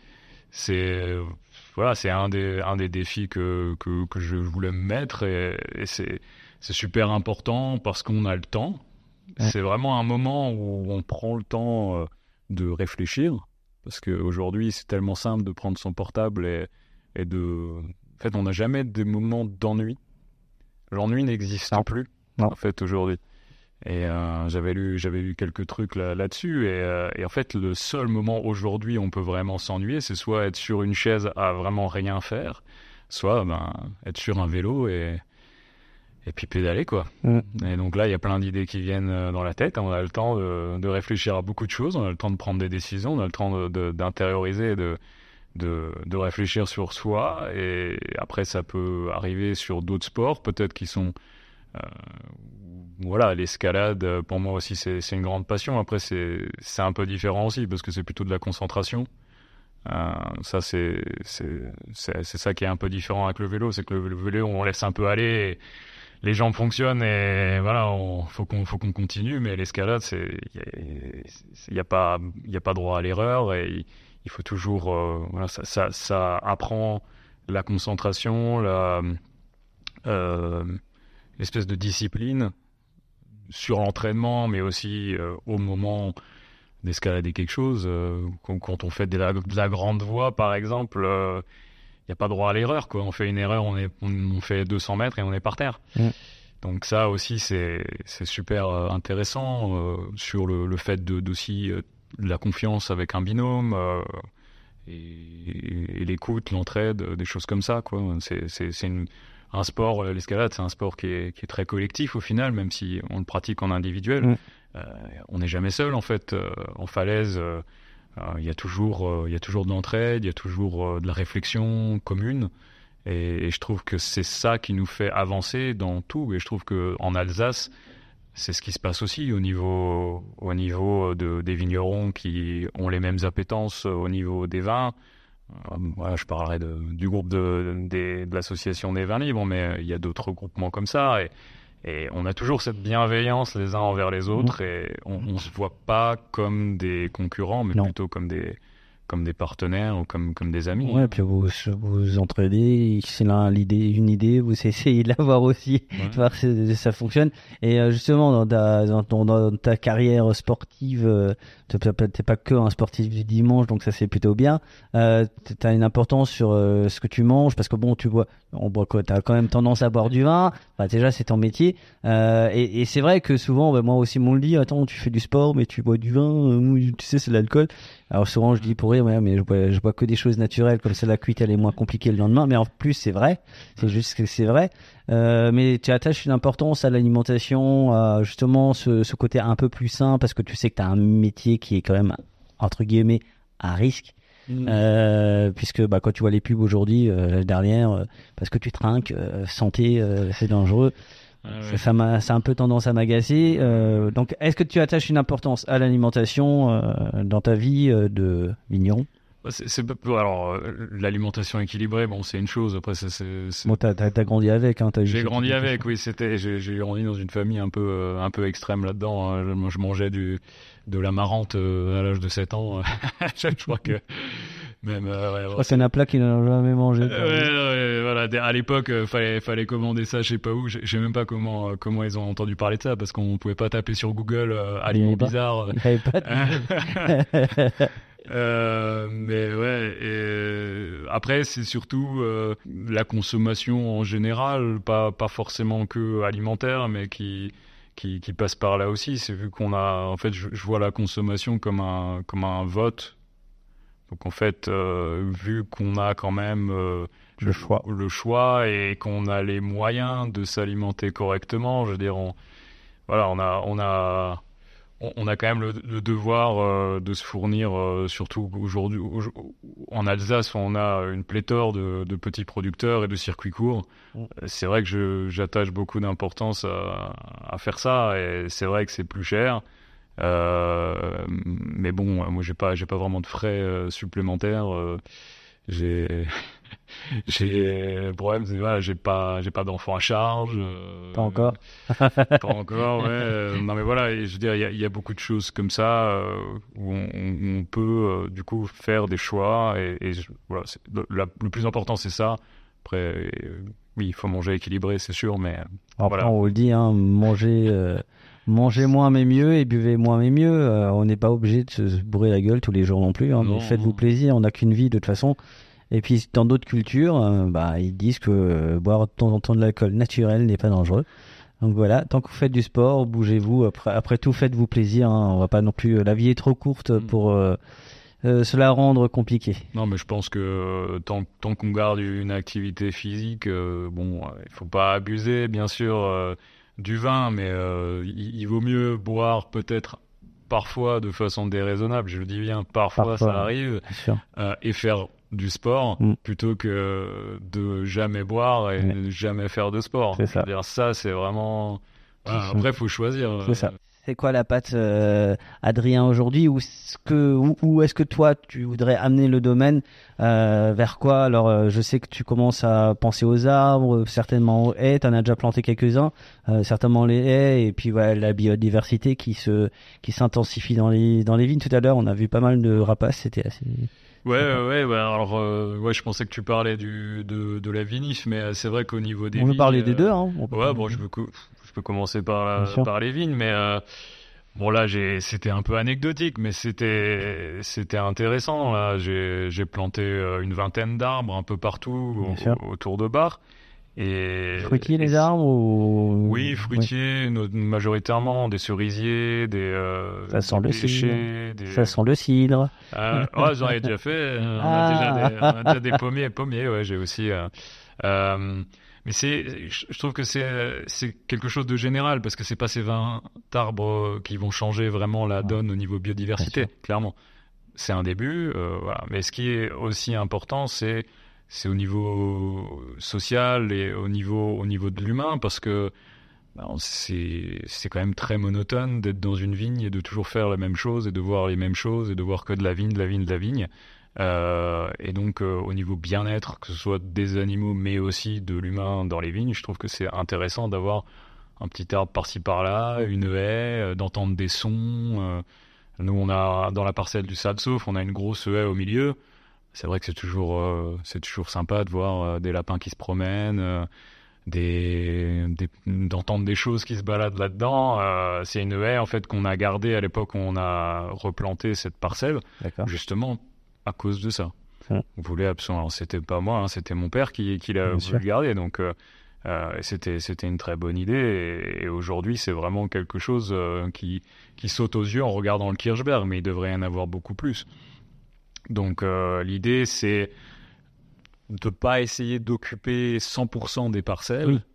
c'est voilà, c'est un des un des défis que que que je voulais me mettre et, et c'est c'est super important parce qu'on a le temps. Ouais. C'est vraiment un moment où on prend le temps de réfléchir parce qu'aujourd'hui c'est tellement simple de prendre son portable et et de, en fait, on n'a jamais des moments d'ennui. L'ennui n'existe non. plus, non. en fait, aujourd'hui. Et euh, j'avais lu, j'avais lu quelques trucs là, là-dessus. Et, euh, et en fait, le seul moment aujourd'hui où on peut vraiment s'ennuyer, c'est soit être sur une chaise à vraiment rien faire, soit ben, être sur un vélo et, et puis pédaler, quoi. Mm. Et donc là, il y a plein d'idées qui viennent dans la tête. On a le temps de, de réfléchir à beaucoup de choses. On a le temps de prendre des décisions. On a le temps de, de, d'intérioriser, de... De, de réfléchir sur soi et après ça peut arriver sur d'autres sports peut-être qui sont euh, voilà l'escalade pour moi aussi c'est, c'est une grande passion après c'est, c'est un peu différent aussi parce que c'est plutôt de la concentration euh, ça c'est, c'est, c'est, c'est ça qui est un peu différent avec le vélo c'est que le, le vélo on laisse un peu aller et les jambes fonctionnent et voilà on, faut, qu'on, faut qu'on continue mais l'escalade c'est il n'y a, a pas il y a pas droit à l'erreur et il faut toujours, euh, voilà, ça, ça, ça apprend la concentration, la, euh, l'espèce de discipline sur l'entraînement, mais aussi euh, au moment d'escalader quelque chose. Euh, quand, quand on fait de la, de la grande voie, par exemple, il euh, n'y a pas droit à l'erreur, quoi. On fait une erreur, on, est, on, on fait deux cents mètres et on est par terre. Mmh. Donc ça aussi, c'est, c'est super intéressant euh, sur le, le fait de, d'aussi... Euh, la confiance avec un binôme euh, et, et l'écoute, l'entraide, des choses comme ça, quoi. C'est, c'est, c'est une, un sport, l'escalade, c'est un sport qui est, qui est très collectif au final, même si on le pratique en individuel. Mmh. Euh, on n'est jamais seul en fait. Euh, en falaise, il euh, euh, y a toujours, il euh, y a toujours de l'entraide, il y a toujours euh, de la réflexion commune. Et, et je trouve que c'est ça qui nous fait avancer dans tout. Et je trouve que en Alsace, c'est ce qui se passe aussi au niveau, au niveau de, des vignerons qui ont les mêmes appétences au niveau des vins. Euh, voilà, je parlerai de, du groupe de, de, de l'association des vins libres, mais il y a d'autres groupements comme ça. Et, et on a toujours cette bienveillance les uns envers les autres. Mmh. Et on ne se voit pas comme des concurrents, mais non. plutôt comme des... comme des partenaires ou comme, comme des amis. Ouais, puis vous vous entraidez, c'est là l'idée, une idée, vous essayez de l'avoir aussi, ouais. voir si ça fonctionne. Et justement, dans ta, dans ton, dans ta carrière sportive, euh, t'es pas que un sportif du dimanche, donc ça c'est plutôt bien. Euh, t'as une importance sur euh, ce que tu manges, parce que bon, tu bois, on boit quoi, t'as quand même tendance à boire du vin. Enfin, déjà, c'est ton métier. Euh, et, et c'est vrai que souvent, bah, moi aussi, on le dit, attends, tu fais du sport, mais tu bois du vin, euh, tu sais, c'est de l'alcool. Alors souvent, je dis pour rire, ouais, mais je bois, je bois que des choses naturelles, comme ça la cuite, elle est moins compliquée le lendemain. Mais en plus, c'est vrai. C'est juste que c'est vrai. Euh, mais tu attaches une importance à l'alimentation, à justement ce, ce côté un peu plus sain, parce que tu sais que tu as un métier qui est quand même entre guillemets à risque. Mmh. Euh, puisque bah, quand tu vois les pubs aujourd'hui, euh, la dernière, euh, parce que tu trinques, euh, santé, euh, c'est dangereux. Ah ouais. ça, ça, m'a, ça a un peu tendance à m'agacer. Euh, donc, est-ce que tu attaches une importance à l'alimentation euh, dans ta vie euh, de vigneron ? C'est, c'est, alors, l'alimentation équilibrée, bon, c'est une chose. Après, c'est, c'est, c'est... Bon, t'as, t'as, t'as grandi avec, hein. T'as j'ai grandi avec, oui. C'était, j'ai, j'ai grandi dans une famille un peu, euh, un peu extrême là-dedans. Hein. Je, je mangeais du, de l'amarante euh, à l'âge de sept ans. Je crois que même. Euh, ouais, je ouais, crois qu'il y en a plein qui n'en ont jamais mangé. Euh, ouais, ouais, voilà. À l'époque, euh, fallait, fallait commander ça, je sais pas où. Je sais même pas comment, euh, comment ils ont entendu parler de ça, parce qu'on pouvait pas taper sur Google euh, aliments bizarres. Il y avait pas de... Euh, mais ouais, et euh, après c'est surtout euh, la consommation en général, pas pas forcément que alimentaire, mais qui qui qui passe par là aussi. C'est vu qu'on a, en fait, je, je vois la consommation comme un comme un vote. Donc en fait, euh, vu qu'on a quand même euh, le choix, le choix et qu'on a les moyens de s'alimenter correctement, je veux dire, on voilà, on a on a on a quand même le, le devoir euh, de se fournir, euh, surtout aujourd'hui en Alsace, où on a une pléthore de, de petits producteurs et de circuits courts. Mmh. C'est vrai que je, j'attache beaucoup d'importance à, à faire ça, et c'est vrai que c'est plus cher. Euh, mais bon, moi j'ai pas, j'ai pas vraiment de frais euh, supplémentaires. Euh, j'ai j'ai le problème, c'est voilà, j'ai pas j'ai pas d'enfants à charge. Euh, pas encore. pas encore, ouais. Euh, non mais voilà, et je veux dire, il y a, y a beaucoup de choses comme ça euh, où on, on peut euh, du coup faire des choix, et, et je, voilà, c'est, le, la, le plus important c'est ça. Après, euh, oui, il faut manger équilibré, c'est sûr, mais après voilà. On vous le dit, hein, manger. Euh... Mangez moins mais mieux et buvez moins mais mieux. Euh, on n'est pas obligé de se bourrer la gueule tous les jours non plus. Hein, non, mais faites-vous non. plaisir. On n'a qu'une vie de toute façon. Et puis dans d'autres cultures, euh, bah, ils disent que euh, boire de temps en temps de l'alcool naturel n'est pas dangereux. Donc voilà, tant que vous faites du sport, bougez-vous. Après, après tout, faites-vous plaisir. Hein. On va pas non plus. La vie est trop courte pour euh, euh, se la rendre compliquée. Non, mais je pense que euh, tant, tant qu'on garde une activité physique, euh, bon, il euh, faut pas abuser, bien sûr. Euh, du vin, mais euh, il, il vaut mieux boire peut-être parfois de façon déraisonnable, je le dis bien, parfois, parfois ça arrive, euh, et faire du sport mm. plutôt que de jamais boire et mm. jamais faire de sport. C'est ça. C'est-à-dire, ça, c'est vraiment... Voilà, après, il faut choisir. C'est euh... ça. C'est quoi la patte, euh, Adrien, aujourd'hui, ou est-ce que, où, où est-ce que toi, tu voudrais amener le domaine euh, vers quoi? Alors, euh, je sais que tu commences à penser aux arbres, certainement aux haies, tu en as déjà planté quelques-uns, euh, certainement les haies, et puis ouais, la biodiversité qui se qui s'intensifie dans les, dans les vignes. Tout à l'heure, on a vu pas mal de rapaces, c'était assez... Ouais, ouais, ouais, alors, euh, ouais, je pensais que tu parlais du, de, de la vinif, mais c'est vrai qu'au niveau des vignes... On peut parler euh, des deux, hein. Ouais, bon, je peux... Je peux commencer par, la, par les vignes, mais euh, bon là j'ai, c'était un peu anecdotique, mais c'était, c'était intéressant. Là, j'ai, j'ai planté euh, une vingtaine d'arbres un peu partout au, autour de Bar. Et fruitiers les arbres ou... Oui, fruitiers, oui. Majoritairement des cerisiers, des. Euh, Ça sent des le cidre. Des... Ça sent le cidre. Euh, oh, j'en ai déjà fait. On, ah. a déjà des, on a déjà des pommiers, pommiers. Ouais, j'ai aussi. Euh, euh, Mais c'est, je trouve que c'est, c'est quelque chose de général, parce que c'est pas ces vingt arbres qui vont changer vraiment la donne au niveau biodiversité, clairement. C'est un début, euh, voilà. Mais ce qui est aussi important, c'est, c'est au niveau social et au niveau, au niveau de l'humain, parce que ben, c'est, c'est quand même très monotone d'être dans une vigne et de toujours faire la même chose et de voir les mêmes choses et de voir que de la vigne, de la vigne, de la vigne. Euh, et donc euh, au niveau bien-être, que ce soit des animaux mais aussi de l'humain dans les vignes, je trouve que c'est intéressant d'avoir un petit arbre par-ci par-là, une haie, euh, d'entendre des sons. Euh, nous on a dans la parcelle du Sade Sauf, on a une grosse haie au milieu. C'est vrai que c'est toujours, euh, c'est toujours sympa de voir euh, des lapins qui se promènent, euh, des, des, d'entendre des choses qui se baladent là-dedans. Euh, c'est une haie en fait qu'on a gardée à l'époque où on a replanté cette parcelle. D'accord. Justement à cause de ça. Hum. On voulait absolument... Alors, c'était pas moi, hein, c'était mon père qui, qui l'a voulu le garder. Donc, euh, euh, c'était, c'était une très bonne idée. Et, et aujourd'hui, c'est vraiment quelque chose euh, qui, qui saute aux yeux en regardant le Kirchberg. Mais il devrait y en avoir beaucoup plus. Donc, euh, l'idée, c'est de pas essayer d'occuper cent pour cent des parcelles. Oui.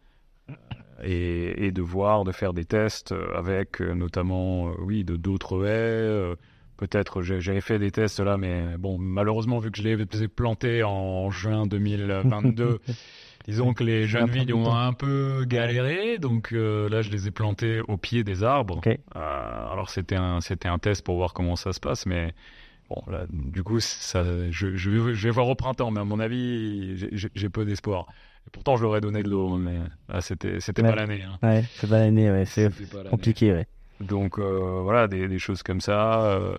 Et, et de voir, de faire des tests avec euh, notamment, euh, oui, de, d'autres haies... Euh, peut-être, j'ai, j'avais fait des tests là, mais bon, malheureusement, vu que je les ai plantés en juin deux mille vingt-deux, disons que les jeunes vignes ont un peu galéré, donc euh, là, je les ai plantés au pied des arbres. Okay. Euh, alors, c'était un, c'était un test pour voir comment ça se passe, mais bon, là, du coup, ça, je, je, vais, je vais voir au printemps, mais à mon avis, j'ai, j'ai, j'ai peu d'espoir. Et pourtant, je leur ai donné de l'eau, mais là, c'était, c'était ouais. pas l'année. Hein. Ouais, c'est pas l'année, ouais, c'est compliqué, ouais. Donc, euh, voilà, des, des choses comme ça. Euh,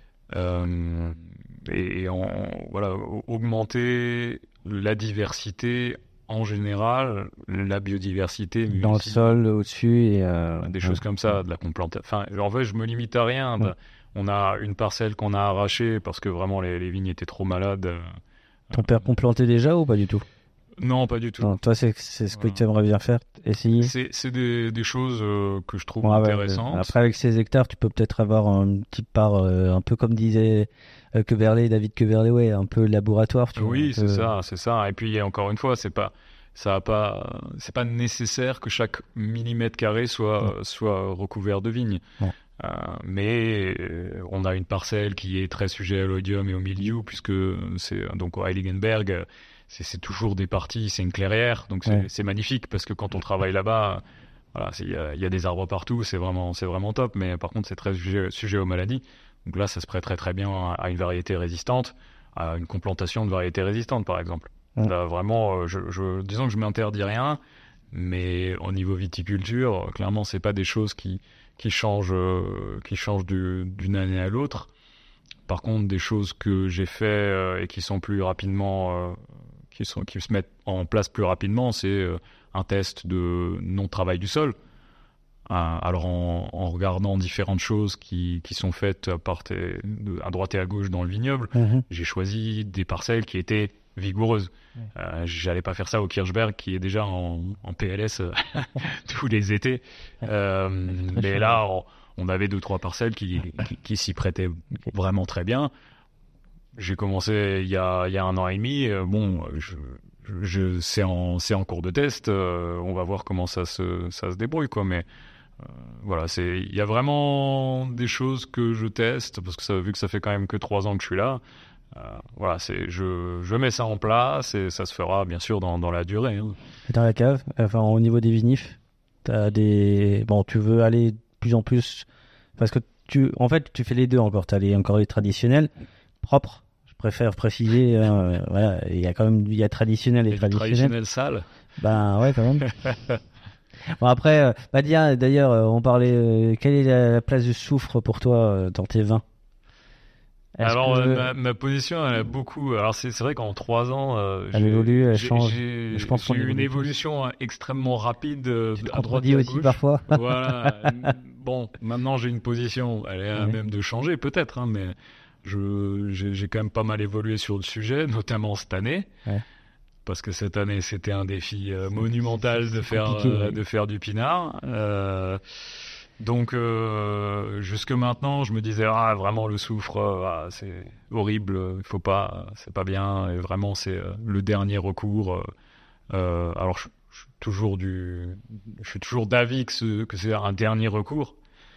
euh, et, et en, voilà, augmenter la diversité en général, la biodiversité. Dans le sol, au-dessus. Et euh, des ouais. choses comme ça, de la complantation. Enfin, en fait, je me limite à rien. Ouais. On a une parcelle qu'on a arrachée parce que vraiment les, les vignes étaient trop malades. Ton père complantait déjà ou pas du tout? Non, pas du tout. Non, toi, c'est, c'est ce que voilà. tu aimerais bien faire, essayer. C'est, c'est des, des choses euh, que je trouve ouais, intéressantes. Ouais. Après, avec ces hectares, tu peux peut-être avoir une petite part, euh, un peu comme disait euh, Queverlé, David Queverlé, ouais, un peu laboratoire. Tu oui, vois, c'est peu... ça, c'est ça. Et puis, encore une fois, c'est pas, ça a pas, c'est pas nécessaire que chaque millimètre carré soit, ouais. soit recouvert de vignes. Ouais. Euh, mais euh, on a une parcelle qui est très sujet à l'oïdium et au mildiou, puisque c'est donc au Heiligenberg. C'est, c'est toujours des parties, c'est une clairière, donc c'est, ouais. c'est magnifique parce que quand on travaille là-bas, voilà, il y, y a des arbres partout, c'est vraiment, c'est vraiment top. Mais par contre, c'est très sujet, sujet aux maladies. Donc là, ça se prête très très bien à une variété résistante, à une complantation de variétés résistantes, par exemple. Ouais. Là, vraiment, je, je, disons que je m'interdis rien, mais au niveau viticulture, clairement, c'est pas des choses qui qui changent, euh, qui changent du, d'une année à l'autre. Par contre, des choses que j'ai fait euh, et qui sont plus rapidement euh, Qui, sont, qui se mettent en place plus rapidement, c'est euh, un test de non-travail du sol. Euh, alors en, en regardant différentes choses qui, qui sont faites à, part et, de, à droite et à gauche dans le vignoble, mmh. j'ai choisi des parcelles qui étaient vigoureuses. Mmh. Euh, j'allais pas faire ça au Kirchberg qui est déjà en, en P L S tous les étés. Euh, mais là, on, on avait deux trois parcelles qui, qui, qui s'y prêtaient okay. vraiment très bien. J'ai commencé il y a, il y a un an et demi. Euh, bon, je, je, c'est, en, c'est en cours de test. Euh, on va voir comment ça se, ça se débrouille, quoi. Mais euh, voilà, c'est, il y a vraiment des choses que je teste parce que ça, vu que ça fait quand même que trois ans que je suis là, euh, voilà, c'est, je, je mets ça en place et ça se fera bien sûr dans, dans la durée. Hein. Dans la cave, enfin au niveau des vinifs, t'as des, bon, tu veux aller de plus en plus parce que tu, en fait, tu fais les deux encore. T'as les encore les traditionnels. Propre, je préfère préciser. Euh, voilà, il y a quand même il y a traditionnel et, et traditionnel. Traditionnel sale. Ben ouais, quand même. Bon après, euh, bah dire, d'ailleurs, euh, on parlait. Euh, quelle est la, la place du soufre pour toi euh, dans tes vins? Est-ce alors que... euh, ma, ma position, elle a beaucoup. Alors c'est, c'est vrai qu'en trois ans, euh, elle évolue, elle j'ai, change. J'ai, je pense j'ai eu une évolution extrêmement rapide euh, à droite et à aussi gauche. Parfois. Voilà. Bon, maintenant j'ai une position. Elle est à ouais. même de changer peut-être, hein, mais. Je, j'ai, j'ai quand même pas mal évolué sur le sujet, notamment cette année, ouais. parce que cette année c'était un défi euh, monumental de faire, euh, de faire du pinard. Euh, donc euh, jusque maintenant, je me disais ah vraiment le soufre, ah, c'est horrible, il faut pas, c'est pas bien, et vraiment c'est euh, le dernier recours. Euh, alors je, je suis toujours du, je suis toujours d'avis que, ce, que c'est un dernier recours.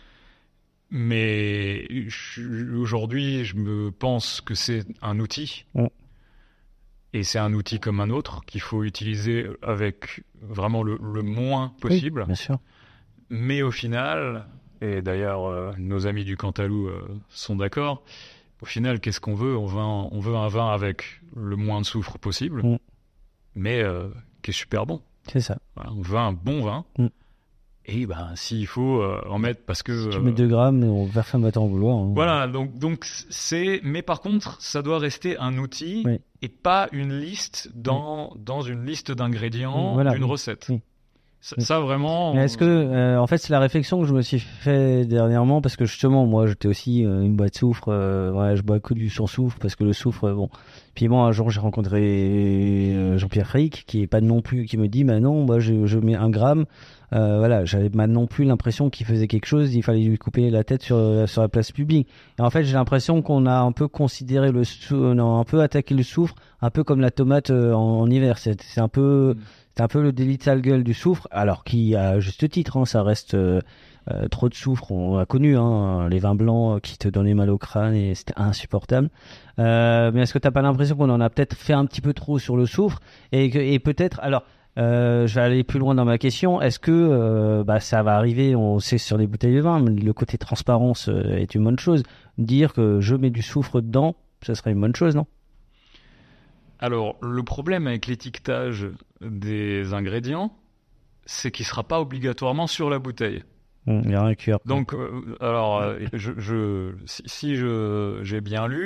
Mais je, aujourd'hui, je me pense que c'est un outil. Ouais. Et c'est un outil comme un autre qu'il faut utiliser avec vraiment le, le moins possible. Oui, bien sûr. Mais au final, et d'ailleurs euh, nos amis du Cantalou euh, sont d'accord, au final, qu'est-ce qu'on veut ? On veut un, on veut un vin avec le moins de soufre possible, mm. mais euh, qui est super bon. C'est ça. Voilà, on veut un bon vin. Mm. Et ben, s'il faut euh, en mettre, parce que... Si tu euh, mets deux grammes, on va faire mettre en vouloir. Hein. Voilà, donc, donc c'est... Mais par contre, ça doit rester un outil oui. et pas une liste dans, oui. dans une liste d'ingrédients voilà, d'une oui. recette. Oui. Ça, ça, vraiment... Mais est-ce que... Euh, en fait, c'est la réflexion que je me suis fait dernièrement, parce que justement, moi, j'étais aussi euh, une boîte de soufre. Euh, ouais, je bois que du sans soufre, parce que le soufre, bon... Puis moi, un jour, j'ai rencontré euh, Jean-Pierre Frick, qui est pas non plus... qui me dit, bah non, moi, je, je mets un gramme... Euh, voilà, j'avais pas non plus l'impression qu'il faisait quelque chose, il fallait lui couper la tête sur, sur la place publique. Et en fait, j'ai l'impression qu'on a un peu considéré le sou- on a un peu attaqué le soufre, un peu comme la tomate euh, en, en hiver. C'est, c'est un peu, c'est un peu le délit de sale gueule du soufre, alors qui, à juste titre, hein, ça reste euh, euh, trop de soufre. On a connu hein, les vins blancs qui te donnaient mal au crâne et c'était insupportable. Euh, mais est-ce que t'as pas l'impression qu'on en a peut-être fait un petit peu trop sur le soufre et, que, et peut-être, alors, euh, je vais aller plus loin dans ma question. Est-ce que euh, bah, ça va arriver, on sait sur les bouteilles de vin, mais le côté transparence euh, est une bonne chose. Dire que je mets du soufre dedans, ça serait une bonne chose, non? Alors, le problème avec l'étiquetage des ingrédients, c'est qu'il ne sera pas obligatoirement sur la bouteille. Mmh, il y a un Q R. Donc, euh, alors, euh, je, je, si, si je, j'ai bien lu,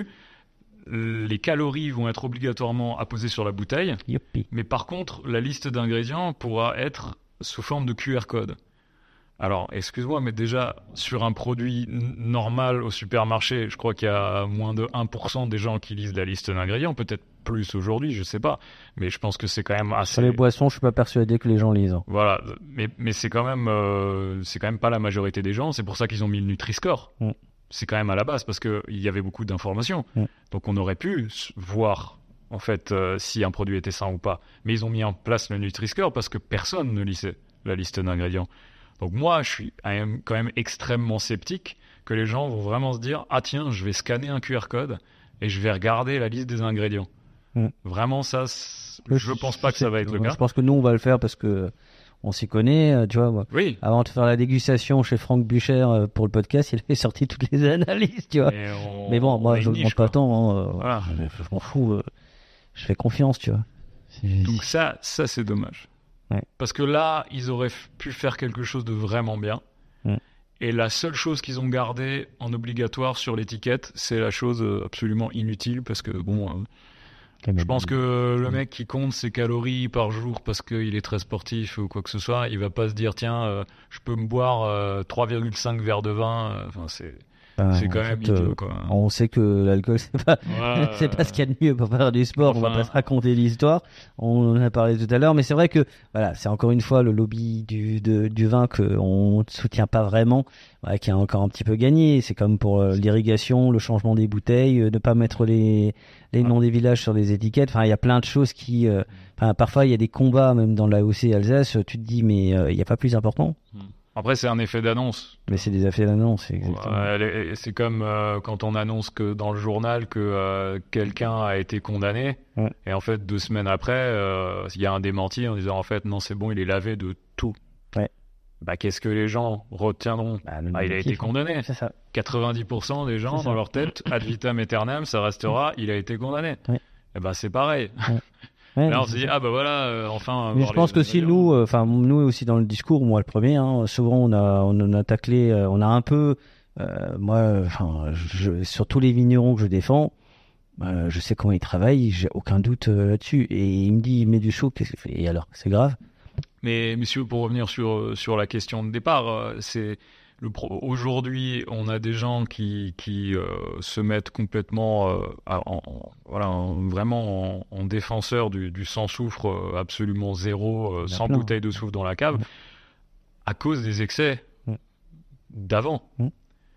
les calories vont être obligatoirement apposées sur la bouteille. Youpi. Mais par contre, la liste d'ingrédients pourra être sous forme de Q R code. Alors, excuse-moi, mais déjà, sur un produit n- normal au supermarché, je crois qu'il y a moins de un pour cent des gens qui lisent la liste d'ingrédients, peut-être plus aujourd'hui, je sais pas. Mais je pense que c'est quand même assez... Sur les boissons, je suis pas persuadé que les gens lisent. Voilà, mais, mais c'est quand même euh, c'est quand même pas la majorité des gens, c'est pour ça qu'ils ont mis le Nutri-Score. Mm. C'est quand même à la base, parce qu'il y avait beaucoup d'informations. Mm. Donc on aurait pu voir, en fait, euh, si un produit était sain ou pas. Mais ils ont mis en place le Nutri-Score parce que personne ne lisait la liste d'ingrédients. Donc moi, je suis quand même extrêmement sceptique que les gens vont vraiment se dire « Ah tiens, je vais scanner un Q R code et je vais regarder la liste des ingrédients. Mm. » Vraiment, ça, je ne pense pas que ça va être le cas. Je pense que nous, on va le faire parce que on s'y connaît, tu vois. Moi. Oui. Avant de faire la dégustation chez Franck Bucher pour le podcast, il avait sorti toutes les analyses, tu vois. Mais, on, Mais bon, moi, je ne demande pas tant. Hein, voilà. Je, je m'en fous. Euh, je fais confiance, tu vois. C'est... Donc ça, ça c'est dommage. Ouais. Parce que là, ils auraient f- pu faire quelque chose de vraiment bien. Mm. Et la seule chose qu'ils ont gardée en obligatoire sur l'étiquette, c'est la chose absolument inutile. Parce que, bon, euh, je pense que le mec qui compte ses calories par jour parce qu'il est très sportif ou quoi que ce soit, il va pas se dire, tiens, euh, je peux me boire euh, trois virgule cinq verres de vin. Enfin, c'est... Ben, c'est quand même fait, idiot, quoi. On sait que l'alcool, c'est pas, ouais, c'est pas ce qu'il y a de mieux pour faire du sport. Enfin... On va pas se raconter l'histoire. On en a parlé tout à l'heure, mais c'est vrai que, voilà, c'est encore une fois le lobby du, de, du vin qu'on ne soutient pas vraiment, ouais, qui a encore un petit peu gagné. C'est comme pour euh, l'irrigation, le changement des bouteilles, euh, ne pas mettre les, les noms des villages sur des étiquettes. Enfin, il y a plein de choses qui, euh, enfin, parfois il y a des combats, même dans l'A O C Alsace, tu te dis, mais il euh, n'y a pas plus important. Hmm. Après, c'est un effet d'annonce. Mais c'est des effets d'annonce, exactement. Ouais, c'est comme euh, quand on annonce que dans le journal que euh, quelqu'un a été condamné, ouais. Et en fait, deux semaines après, euh, il y a un démenti en disant en fait, non, c'est bon, il est lavé de tout. Ouais. Bah, qu'est-ce que les gens retiendront? Bah, ah, il a été condamné. C'est ça. quatre-vingt-dix pour cent des gens, dans leur tête, ad vitam aeternam, ça restera, il a été condamné. Ouais. Et bah, c'est pareil. Ouais. Ouais, là on se dit ah bah voilà euh, enfin. Mais je pense que si nous, enfin euh, nous aussi dans le discours, moi le premier, hein, souvent on a on a taclé, euh, on a un peu, euh, moi, enfin sur tous les vignerons que je défends, euh, je sais comment ils travaillent, j'ai aucun doute euh, là-dessus. Et il me dit il met du chaud, qu'est-ce que et alors c'est grave. Mais messieurs, pour revenir sur sur la question de départ, euh, c'est Le pro- Aujourd'hui, on a des gens qui, qui euh, se mettent complètement, euh, en, en, voilà, en, vraiment en, en défenseur du, du sans soufre euh, absolument zéro, euh, sans plein. Bouteille de soufre dans la cave, mmh. à cause des excès mmh. d'avant. Mmh.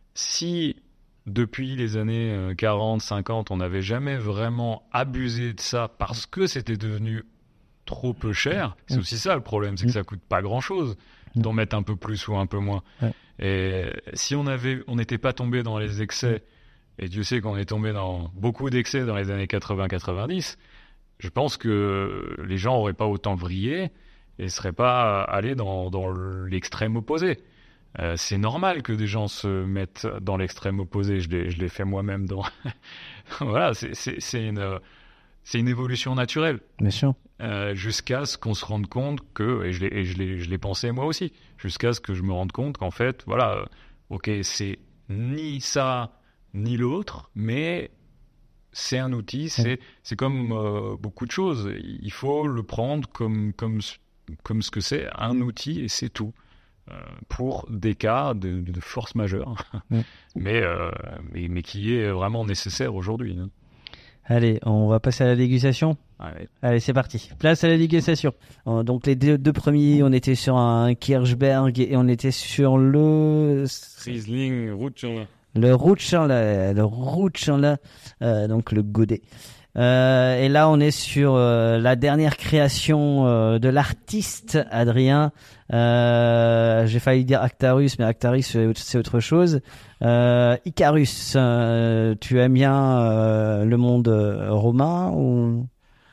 Si depuis les années euh, quarante, cinquante, on n'avait jamais vraiment abusé de ça parce que c'était devenu trop peu cher, c'est aussi ça le problème, c'est que ça coûte pas grand-chose d'en mettre un peu plus ou un peu moins. Ouais. Et si on avait, on n'était pas tombé dans les excès, et Dieu sait qu'on est tombé dans beaucoup d'excès dans les années quatre-vingts quatre-vingt-dix, je pense que les gens n'auraient pas autant vrillé et ne seraient pas allés dans, dans l'extrême opposé. Euh, c'est normal que des gens se mettent dans l'extrême opposé. Je l'ai, je l'ai fait moi-même. Dans voilà, c'est, c'est, c'est une, c'est une évolution naturelle. Bien sûr. Euh, jusqu'à ce qu'on se rende compte que, et je l'ai, et je l'ai, je l'ai pensé moi aussi, jusqu'à ce que je me rende compte qu'en fait, voilà, euh, ok, c'est ni ça ni l'autre, mais c'est un outil, c'est, c'est comme euh, beaucoup de choses. Il faut le prendre comme, comme, comme ce que c'est, un outil et c'est tout. Euh, pour des cas de, de force majeure, mmh. mais, euh, mais, mais qui est vraiment nécessaire aujourd'hui. Hein. Allez, on va passer à la dégustation. Allez, Allez c'est parti. Place à la dégustation. Euh, donc les deux, deux premiers, on était sur un Kirchberg et on était sur le... Riesling Rutschenla. Le Rutschenla, le Rutschenla, euh, donc le godet. Euh, et là, on est sur euh, la dernière création euh, de l'artiste Adrien. Euh, j'ai failli dire Actarus, mais Actarus c'est, c'est autre chose. Euh, Icarus, euh, tu aimes bien euh, le monde euh, romain ou...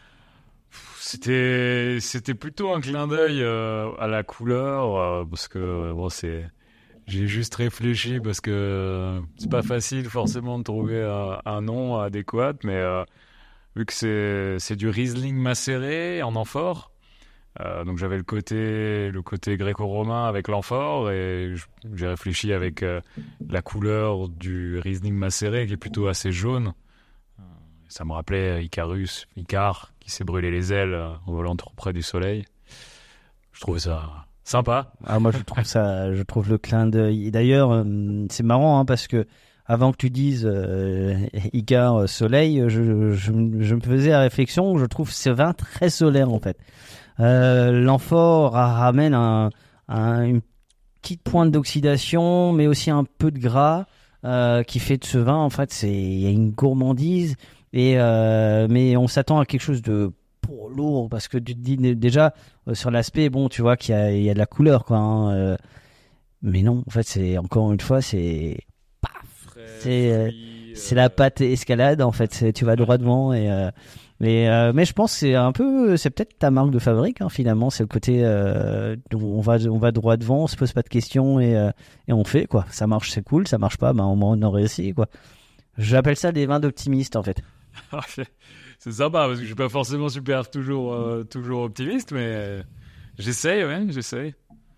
C'était, c'était plutôt un clin d'œil euh, à la couleur, euh, parce que euh, bon, c'est, j'ai juste réfléchi parce que euh, c'est pas facile forcément de trouver un, un nom adéquat, mais euh, vu que c'est, c'est du Riesling macéré en amphore, euh, donc j'avais le côté, le côté gréco-romain avec l'amphore et j'ai réfléchi avec euh, la couleur du Riesling macéré qui est plutôt assez jaune. Ça me rappelait Icarus, Icare, qui s'est brûlé les ailes en volant trop près du soleil. Je trouvais ça sympa. Ah, moi, je trouve ça, je trouve le clin d'œil. D'ailleurs, euh, c'est marrant, hein, parce que avant que tu dises euh, Icare, soleil, je, je, je me faisais la réflexion, je trouve ce vin très solaire, en fait. Euh, l'amphore ramène un, un, une petite pointe d'oxydation, mais aussi un peu de gras, euh, qui fait de ce vin, en fait, c'est, il y a une gourmandise. Et euh, mais on s'attend à quelque chose de pour lourd parce que tu te dis déjà euh, sur l'aspect, bon, tu vois qu'il y a, il y a de la couleur, quoi. Hein, euh, mais non, en fait, c'est encore une fois, c'est paf, c'est euh, c'est la pâte escalade, en fait. C'est, tu vas droit devant et euh, mais euh, mais je pense que c'est un peu, c'est peut-être ta marque de fabrique, hein, finalement. C'est le côté euh, on va on va droit devant, on se pose pas de questions et euh, et on fait quoi. Ça marche, c'est cool. Ça marche pas, ben au moins on a réussi, quoi. J'appelle ça des vins d'optimistes, en fait. C'est sympa parce que je suis pas forcément super toujours euh, toujours optimiste, mais euh, j'essaye, ouais, j'essaye.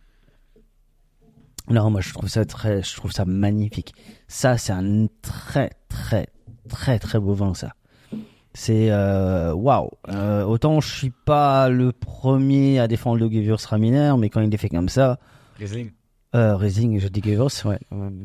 Non, moi je trouve ça très, je trouve ça magnifique. Ça, c'est un très très très très beau vin, ça. C'est waouh. Wow. Euh, autant je suis pas le premier à défendre le Gewürztraminer, mais quand il est fait comme ça. Riesling. Euh, Riesling, je dis Gewürz, ouais.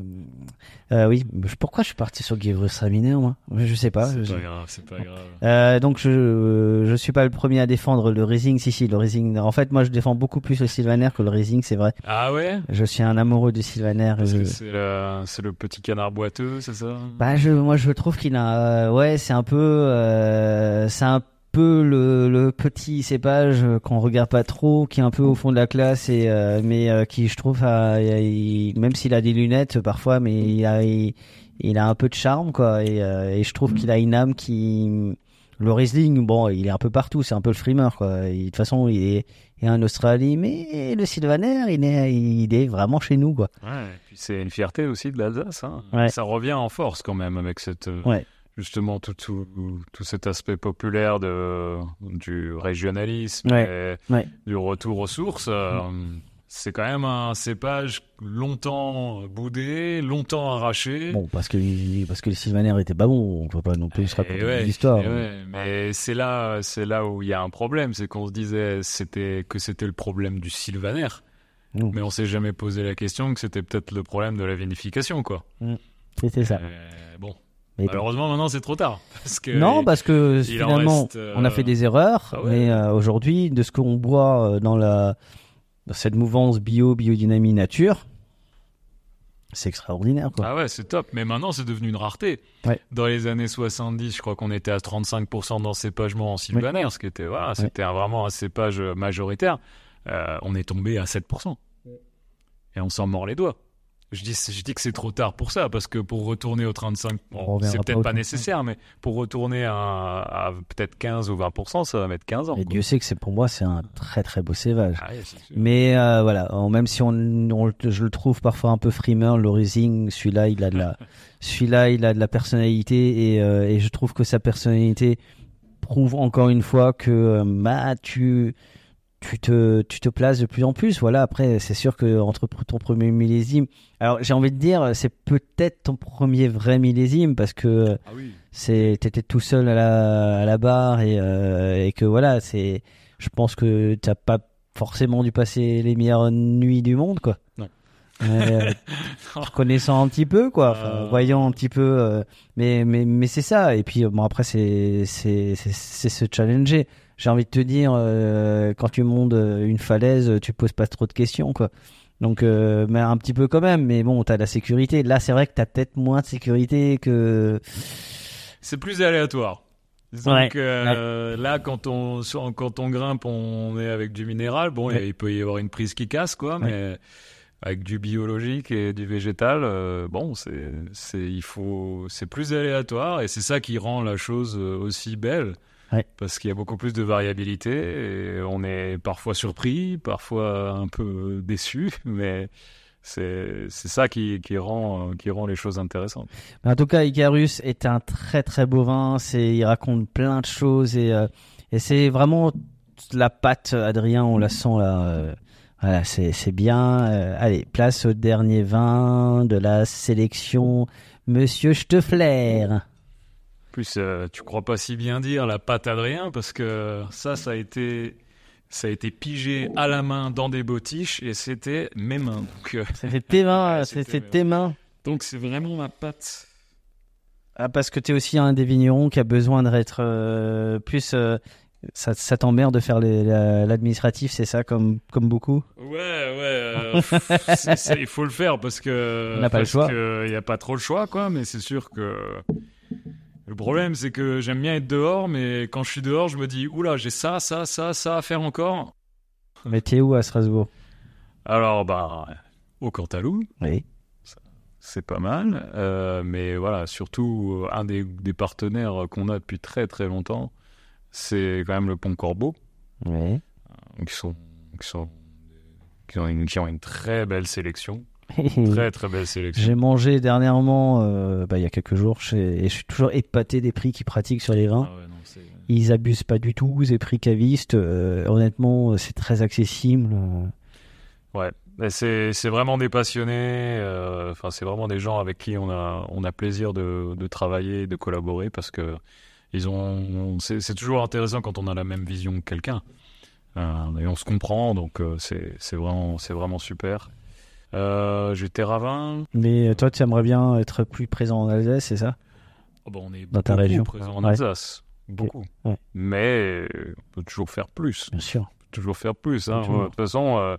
Euh, oui, pourquoi je suis parti sur Gewürztraminer, moi? Je sais pas. C'est je... pas grave, c'est pas grave. Euh, donc je euh, je suis pas le premier à défendre le Riesling, si si, le Riesling. En fait, moi je défends beaucoup plus le Sylvaner que le Riesling, c'est vrai. Ah ouais? Je suis un amoureux du Sylvaner. Parce je... que c'est le, c'est le petit canard boiteux, c'est ça? Bah je, moi je trouve qu'il a, euh, ouais, c'est un peu, euh, c'est un peu le, le petit cépage qu'on regarde pas trop, qui est un peu au fond de la classe et euh, mais euh, qui je trouve a, il, même s'il a des lunettes parfois, mais il a il, il a un peu de charme, quoi, et, euh, et je trouve qu'il a une âme qui, le Riesling, bon, il est un peu partout, c'est un peu le frimeur, quoi. Et, de toute façon il est, il est en Australie, mais le Sylvaner il est il est vraiment chez nous, quoi. Ouais, et puis c'est une fierté aussi de l'Alsace, hein. Ouais. Ça revient en force quand même avec cette ouais. Justement tout, tout, tout cet aspect populaire de, du régionalisme ouais, et ouais. du retour aux sources. Euh, c'est quand même un cépage longtemps boudé, longtemps arraché. Bon, parce que, parce que le Sylvaner était pas bon, on peut pas non plus se raconter ouais, l'histoire. Ouais, mais c'est là, c'est là où il y a un problème, c'est qu'on se disait c'était, que c'était le problème du Sylvaner. Mmh. Mais on s'est jamais posé la question que c'était peut-être le problème de la vinification, quoi. Mmh. C'était ça. Euh, bon. Mais malheureusement, maintenant, c'est trop tard. Parce que non, parce que finalement, reste, euh... on a fait des erreurs, ah ouais. mais euh, aujourd'hui, de ce qu'on boit dans, la, dans cette mouvance bio, biodynamie, nature, c'est extraordinaire, quoi. Ah ouais, c'est top. Mais maintenant, c'est devenu une rareté. Ouais. Dans les années soixante-dix, je crois qu'on était à trente-cinq pour cent d'encépagement en Sylvaner, ouais. ce qui était, voilà, ouais. c'était un, vraiment un cépage majoritaire. Euh, on est tombé à sept pour cent. Et on s'en mord les doigts. Je dis, je dis que c'est trop tard pour ça, parce que pour retourner au trente-cinq, bon, c'est peut-être pas, pas nécessaire, mais pour retourner à, à peut-être quinze ou vingt pour cent, ça va mettre quinze ans. Et quoi. Dieu sait que c'est, pour moi, c'est un très très beau cépage. Ah, ouais, c'est sûr. Mais euh, voilà, même si on, on, je le trouve parfois un peu frimeur, le Riesling, celui-là, il a de la, celui-là, il a de la personnalité, et, euh, et je trouve que sa personnalité prouve encore une fois que euh, bah tu tu te tu te places de plus en plus. Voilà, après c'est sûr que entre ton premier millésime, alors j'ai envie de dire c'est peut-être ton premier vrai millésime parce que ah oui. c'est t'étais tout seul à la à la barre et euh, et que voilà, c'est je pense que t'as pas forcément dû passer les meilleures nuits du monde, quoi. Non. Euh, connaissant un petit peu, quoi, enfin, euh... voyant un petit peu, euh, mais mais mais c'est ça. Et puis bon, après c'est c'est c'est c'est se challenger. J'ai envie de te dire, euh, quand tu montes une falaise, tu poses pas trop de questions, quoi. Donc, euh, mais un petit peu quand même. Mais bon, t'as de la sécurité. Là, c'est vrai que t'as peut-être moins de sécurité que. C'est plus aléatoire. Disons Ouais. que euh, là, quand on, quand on grimpe, on est avec du minéral. Bon, Ouais. il peut y avoir une prise qui casse, quoi, Ouais. mais avec du biologique et du végétal, euh, bon, c'est, c'est, il faut, c'est plus aléatoire et c'est ça qui rend la chose aussi belle. Ouais. Parce qu'il y a beaucoup plus de variabilité et on est parfois surpris, parfois un peu déçu, mais c'est, c'est ça qui, qui, rend, qui rend les choses intéressantes. En tout cas, Icarus est un très très beau vin. C'est, il raconte plein de choses et, euh, et c'est vraiment la patte, Adrien, on la sent là. Euh, voilà, c'est, c'est bien. Euh, allez, place au dernier vin de la sélection, Monsieur Steffler. En plus, euh, tu crois pas si bien dire la pâte Adrien, parce que ça, ça a été, ça a été pigé à la main dans des bottiches et c'était mes mains. Donc, euh, C'était tes mains, Ouais, c'était, c'était tes mains. donc c'est vraiment ma pâte. Ah, parce que tu es aussi un des vignerons qui a besoin d'être euh, plus. Euh, ça, ça t'emmerde de faire les, la- l'administratif, c'est ça, comme, comme beaucoup? Ouais, ouais. euh, c'est- c'est- il faut le faire parce que On n'a pas le parce choix. que il y a pas trop le choix, quoi. Mais c'est sûr que le problème, c'est que j'aime bien être dehors, mais quand je suis dehors, je me dis oula, j'ai ça, ça, ça, ça à faire encore. Mais t'es où à Strasbourg? Alors, bah, au Cantalou. Oui. C'est pas mal, euh, mais voilà, surtout euh, un des, des partenaires qu'on a depuis très très longtemps, c'est quand même le Pont Corbeau, Oui. qui sont, qui sont, qui ont une, qui ont une très belle sélection, très très belle sélection. J'ai mangé dernièrement, euh, bah, il y a quelques jours, chez- et je suis toujours épaté des prix qu'ils pratiquent sur les vins. Ah ouais, non, c'est- Ils abusent pas du tout, ces prix cavistes. Euh, honnêtement, c'est très accessible. euh. Ouais, mais c'est c'est vraiment des passionnés. euh, Enfin, c'est vraiment des gens avec qui on a on a plaisir de de travailler, de collaborer parce que ils ont. C'est c'est toujours intéressant quand on a la même vision que quelqu'un. Euh, et on se comprend, donc euh, c'est c'est vraiment c'est vraiment super. Euh, J'ai Terravin. Mais toi, tu aimerais bien être plus présent en Alsace, c'est ça? Oh, bah, on est Dans ta beaucoup région. présent en Ouais. Alsace, beaucoup. Ouais. Mais on peut toujours faire plus. Bien sûr. Toujours faire plus. Hein. Toujours. De toute façon, euh,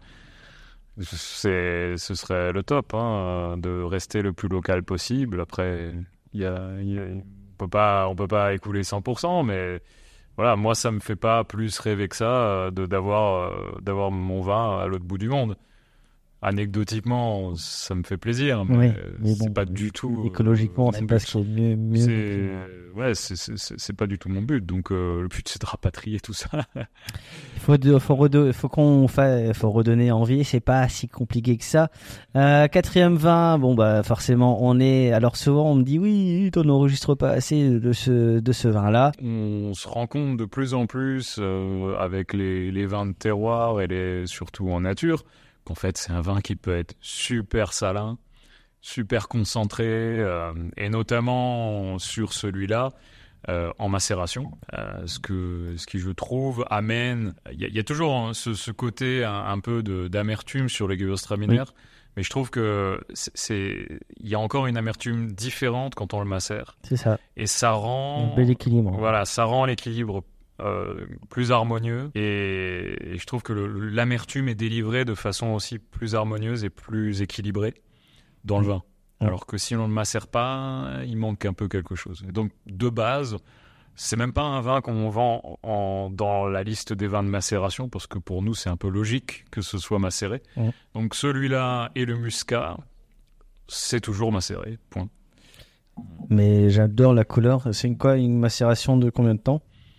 c'est, ce serait le top, hein, de rester le plus local possible. Après, il y a, il y a- on peut pas, on peut pas écouler cent pour cent, mais voilà, moi, ça me fait pas plus rêver que ça euh, de d'avoir, euh, d'avoir mon vin à l'autre bout du monde. Anecdotiquement, ça me fait plaisir, mais, Oui, euh, mais c'est bon, pas du tout. euh, Écologiquement, mon c'est but. pas ce qui est mieux. mieux. C'est ouais, c'est c'est c'est c'est pas du tout mon but. Donc euh, le but c'est de rapatrier tout ça. Il faut, de- faut, redo- faut qu'on fa- faut redonner envie, c'est pas si compliqué que ça. Euh, quatrième vin, bon bah forcément on est. Alors souvent on me dit oui, on n'enregistre pas assez de ce de ce vin-là. On se rend compte de plus en plus euh, avec les les vins de terroir et les surtout en nature qu'en fait c'est un vin qui peut être super salin, super concentré euh, et notamment sur celui-là. Euh, en macération, euh, ce que ce qui je trouve amène, il y, a- il y a toujours hein, ce, ce côté un, un peu de, d'amertume sur les Gewürztraminer, Oui. mais je trouve que c'est, c'est il y a encore une amertume différente quand on le macère C'est ça, et ça rend un bel équilibre. voilà, ça rend l'équilibre euh, plus harmonieux et, et je trouve que le- l'amertume est délivrée de façon aussi plus harmonieuse et plus équilibrée dans le vin. Ouais. Alors que si on ne le macère pas, il manque un peu quelque chose. Et donc, de base, c'est même pas un vin qu'on vend en, dans la liste des vins de macération, parce que pour nous, c'est un peu logique que ce soit macéré. Ouais. Donc, celui-là et le muscat, c'est toujours macéré, point. Mais j'adore la couleur. C'est une quoi, une macération de combien de temps?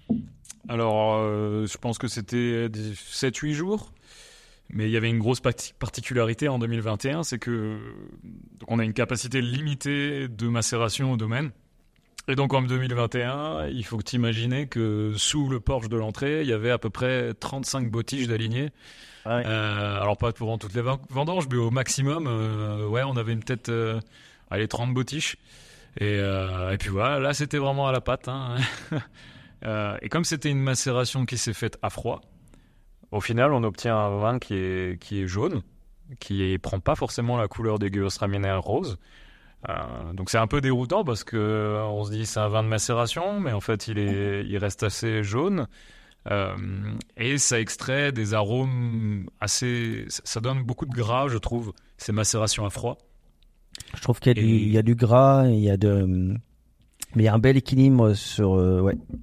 Alors, euh, je pense que c'était sept huit jours. Mais il y avait une grosse parti- particularité en deux mille vingt et un, c'est que donc on a une capacité limitée de macération au domaine. Et donc en deux mille vingt et un, il faut que tu imagines que sous le porche de l'entrée, il y avait à peu près trente-cinq bottiges d'alignés. Ouais. Euh, alors pas pour toutes les ven- vendanges, mais au maximum, euh, ouais, on avait une peut-être euh, allez, trente bottiches. Et, euh, et puis voilà, là c'était vraiment à la pâte. Hein. euh, et comme c'était une macération qui s'est faite à froid, au final, on obtient un vin qui est, qui est jaune, qui ne prend pas forcément la couleur des Gewürztraminer rose. Euh, donc c'est un peu déroutant parce que euh, on se dit c'est un vin de macération, mais en fait il, est, il reste assez jaune. Euh, et ça extrait des arômes assez... Ça donne beaucoup de gras, je trouve, ces macérations à froid. Je trouve qu'il y a, du, Et- il y a du gras, il y a de, mais il y a un bel équilibre sur, euh, ouais.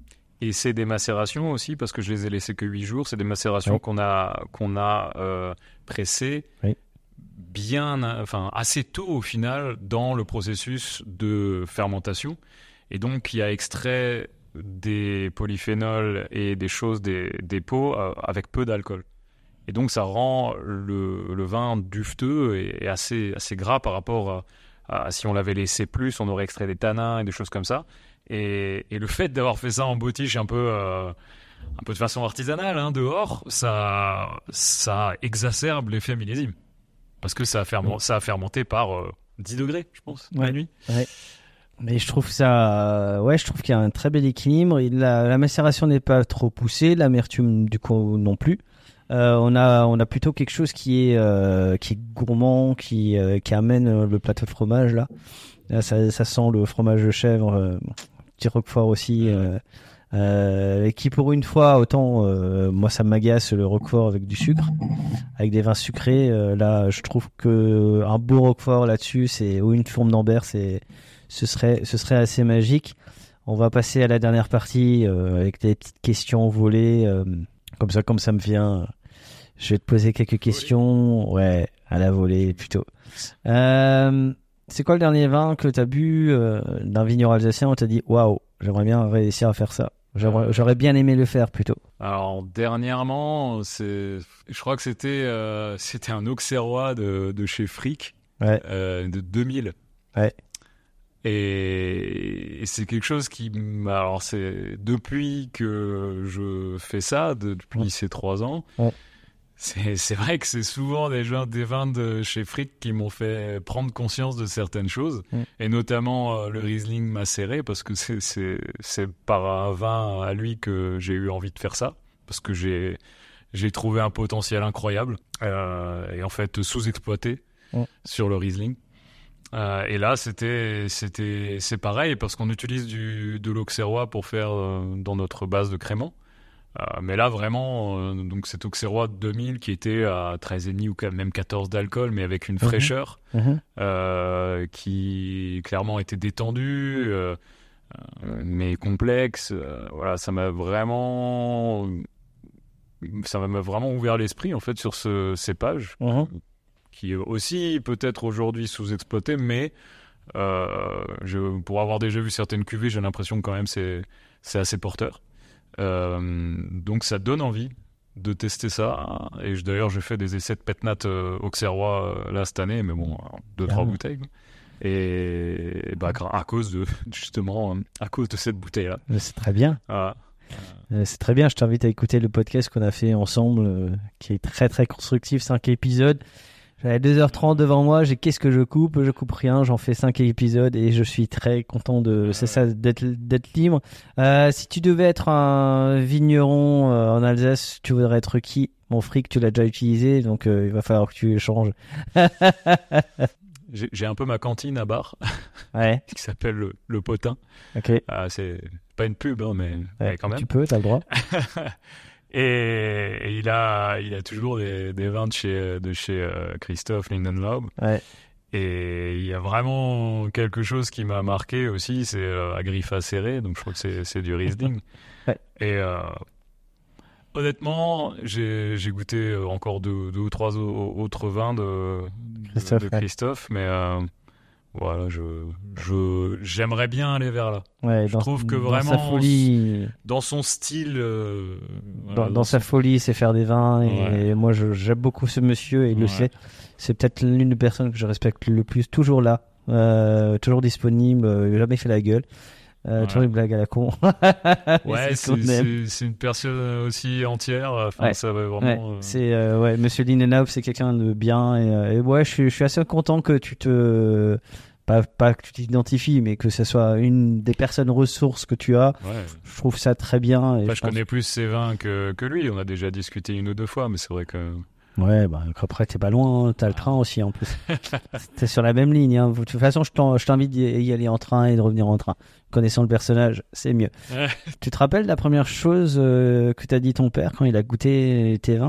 Et c'est des macérations aussi, parce que je les ai laissées que huit jours. C'est des macérations oui. qu'on a, qu'on a euh, pressées oui. bien, enfin, assez tôt au final dans le processus de fermentation. Et donc, il y a extrait des polyphénols et des choses des, des pots euh, avec peu d'alcool. Et donc, ça rend le, le vin dufteux et, et assez, assez gras par rapport à, à si on l'avait laissé plus, on aurait extrait des tanins et des choses comme ça. Et, et le fait d'avoir fait ça en bottiche un peu, euh, un peu de façon artisanale, hein, dehors, ça, ça exacerbe l'effet millésime. Parce que ça a, ferment, ça a fermenté par euh, dix degrés, je pense, ouais. la nuit. Ouais. Mais je trouve ça, ouais, je trouve qu'il y a un très bel équilibre. La, la macération n'est pas trop poussée, l'amertume du coup non plus. Euh, on a, on a plutôt quelque chose qui est, euh, qui est gourmand, qui, euh, qui amène le plateau de fromage là. Là ça, ça sent le fromage de chèvre, euh, petit roquefort aussi. Euh, euh, qui pour une fois, autant, euh, moi ça m'agace le roquefort avec du sucre, avec des vins sucrés. Euh, là, je trouve que un beau roquefort là-dessus, c'est ou une fourme d'Ambert, c'est Ce serait, ce serait assez magique. On va passer à la dernière partie euh, avec des petites questions volées. Euh, comme ça, comme ça me vient, je vais te poser quelques questions. Ouais, à la volée plutôt. Euh, c'est quoi le dernier vin que tu as bu euh, d'un vigneron alsacien où tu as dit « Waouh, j'aimerais bien réussir à faire ça. J'aurais, j'aurais bien aimé le faire plutôt. » Alors, dernièrement, c'est, je crois que c'était, euh, c'était un Auxerrois de, de chez Frick, ouais. euh, de deux mille. Ouais. Et, et c'est quelque chose qui, alors c'est depuis que je fais ça, de, depuis ouais. ces trois ans, ouais. c'est, c'est vrai que c'est souvent des, des vins de chez Frick qui m'ont fait prendre conscience de certaines choses, ouais. et notamment euh, le Riesling macéré, parce que c'est, c'est, c'est par un vin à lui que j'ai eu envie de faire ça, parce que j'ai, j'ai trouvé un potentiel incroyable, euh, et en fait sous-exploité ouais. sur le Riesling. Euh, et là, c'était, c'était, c'est pareil parce qu'on utilise du, de l'auxerrois pour faire euh, dans notre base de crémant. Euh, mais là, vraiment, euh, donc cet auxerrois de deux mille qui était à treize virgule cinq ou même quatorze d'alcool, mais avec une fraîcheur mmh. euh, qui clairement était détendue, euh, euh, mais complexe. Euh, voilà, ça m'a vraiment, ça m'a vraiment ouvert l'esprit en fait sur ce cépage. Mmh. Qui est aussi peut-être aujourd'hui sous-exploité, mais euh, je, pour avoir déjà vu certaines cuvées, j'ai l'impression que quand même c'est, c'est assez porteur. Euh, donc ça donne envie de tester ça. Et je, d'ailleurs, j'ai fait des essais de pétnat euh, auxerrois euh, là cette année, mais bon, deux, trois bouteilles. Et, et bah, à cause de, justement, à cause de cette bouteille-là. C'est très bien. Voilà. Euh, c'est très bien, je t'invite à écouter le podcast qu'on a fait ensemble, euh, qui est très très constructif, cinq épisodes. J'avais deux heures trente devant moi, j'ai qu'est-ce que je coupe, je coupe rien, j'en fais cinq épisodes et je suis très content de c'est ça d'être d'être libre. Euh, si tu devais être un vigneron euh, en Alsace, tu voudrais être qui? Mon fric, tu l'as déjà utilisé, donc euh, il va falloir que tu échanges. j'ai, j'ai un peu ma cantine à bar, ouais. qui s'appelle le, le Potin. Ok. Euh, c'est pas une pub, hein, mais, ouais, mais quand même. Tu peux, t'as le droit. Et, et il a, il a toujours des, des vins de chez, de chez euh, Christophe Lindenlaub. Ouais. Et il y a vraiment quelque chose qui m'a marqué aussi, c'est euh, à griffe acérée, donc je crois que c'est, c'est du Riesling. Ouais. Et euh, honnêtement, j'ai, j'ai goûté encore deux, deux ou trois autres vins de Christophe, de, de Christophe ouais. mais euh, voilà, je, je, j'aimerais bien aller vers là. Ouais, je dans, trouve que dans vraiment, sa folie, dans son style, euh, dans, voilà, dans, dans sa son... folie, c'est faire des vins. Et, ouais. et moi, je, j'aime beaucoup ce monsieur et il ouais. le sait. C'est peut-être l'une des personnes que je respecte le plus. Toujours là, euh, toujours disponible, euh, jamais fait la gueule. Euh, ouais. Toujours une blague à la con. ouais, c'est, c'est, c'est une personne aussi entière. Enfin, ouais. ça va vraiment. Ouais. Euh... C'est euh, ouais, Monsieur Lindenlaub, c'est quelqu'un de bien. Et, et ouais, je suis, je suis assez content que tu te Pas, pas que tu t'identifies, mais que ce soit une des personnes ressources que tu as. Ouais. Je trouve ça très bien. Et bah, je je pense... connais plus ses vins que, que lui. On a déjà discuté une ou deux fois, mais c'est vrai que... Ouais, bah, après, t'es pas loin. Hein. T'as le train aussi, en plus. T'es sur la même ligne. Hein. De toute façon, je, t'en, je t'invite d'y aller en train et de revenir en train. Connaissant le personnage, c'est mieux. Tu te rappelles la première chose euh, que t'as dit ton père quand il a goûté tes vins ?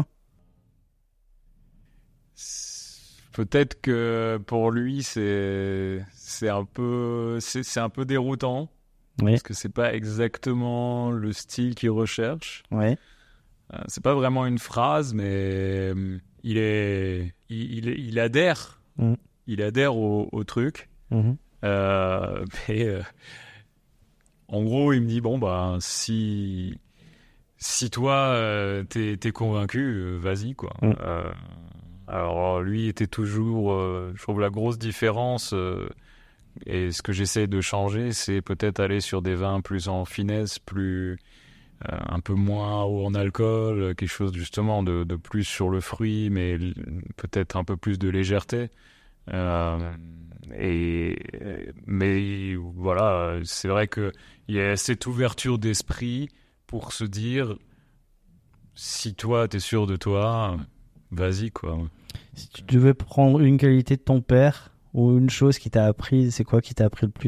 Peut-être que pour lui, c'est, c'est, un, peu, c'est, c'est un peu déroutant. Oui. Parce que c'est pas exactement le style qu'il recherche. Ouais. Euh, c'est pas vraiment une phrase, mais euh, il est, il, il, il adhère, mmh. il adhère au, au truc. Mmh. Euh, mais euh, en gros, il me dit bon bah si si toi euh, t'es, t'es convaincu, euh, vas-y quoi. Mmh. Euh, alors lui était toujours, euh, je trouve la grosse différence. Euh, Et ce que j'essaie de changer, c'est peut-être aller sur des vins plus en finesse, plus euh, un peu moins haut en alcool, quelque chose justement de, de plus sur le fruit, mais l- peut-être un peu plus de légèreté. Euh, et mais voilà, c'est vrai que il y a cette ouverture d'esprit pour se dire, si toi t'es sûr de toi, vas-y quoi. Si tu devais prendre une qualité de ton père. Ou une chose qui t'a appris, c'est quoi qui t'a appris le plus ?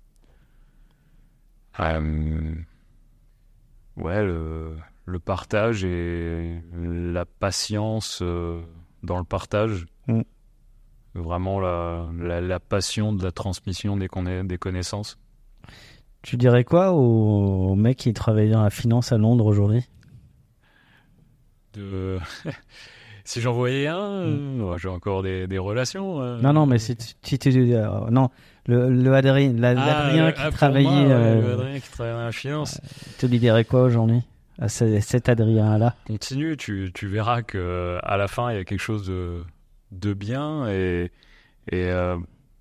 euh, Ouais, le, le partage et la patience euh, dans le partage. Mm. Vraiment la, la, la passion de la transmission des, conna- des connaissances. Tu dirais quoi au, au mec qui travaille dans la finance à Londres aujourd'hui ? De... Si j'en voyais un, mmh. euh, j'ai encore des, des relations. Euh... Non, non, mais si tu... Euh, non, le, le Adrien, la, ah, l'Adrien qui, ah, travaillait, moi, euh, ouais, le Adrien qui travaillait dans la finance. Euh, tu lui dirais quoi aujourd'hui à ce, cet Adrien-là ? Continue, tu, tu verras qu'à la fin, il y a quelque chose de, de bien et, et, euh,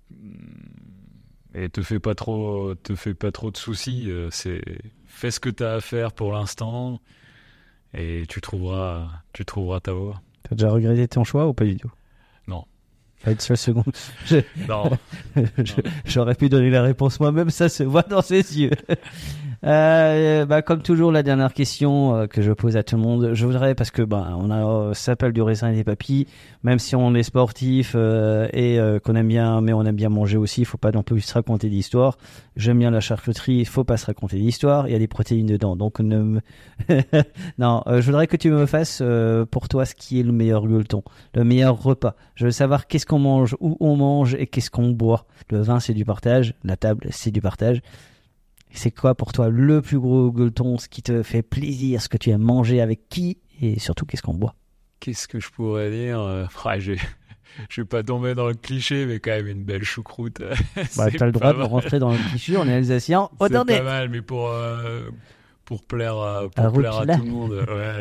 et te fais pas trop, te fais pas trop de soucis. C'est, fais ce que tu as à faire pour l'instant et tu trouveras, tu trouveras ta voie. T'as déjà regretté ton choix ou pas du tout ? Non. Pas une seule seconde. Je... Non. je... J'aurais pu donner la réponse moi-même, ça se voit dans ses yeux. Euh, bah, comme toujours, la dernière question euh, que je pose à tout le monde, je voudrais, parce que bah, on a, euh, ça s'appelle du raisin et des papilles, même si on est sportif euh, et euh, qu'on aime bien, mais on aime bien manger aussi, il faut pas non plus se raconter d'histoire. J'aime bien la charcuterie, il faut pas se raconter d'histoire, il y a des protéines dedans, donc ne me... non, euh, je voudrais que tu me fasses euh, pour toi ce qui est le meilleur gueuleton, le meilleur repas. Je veux savoir qu'est-ce qu'on mange, où on mange et qu'est-ce qu'on boit. Le vin, c'est du partage, la table, c'est du partage. C'est quoi pour toi le plus gros gueuleton, ce qui te fait plaisir, ce que tu aimes manger, avec qui et surtout qu'est-ce qu'on boit ? Qu'est-ce que je pourrais dire ? ah, je je vais pas tomber dans le cliché, mais quand même une belle choucroute. Bah, t'as le droit de rentrer dans le cliché, on est alsacien. C'est pas mal, mais pour euh, pour plaire à, pour à, plaire à tout le monde,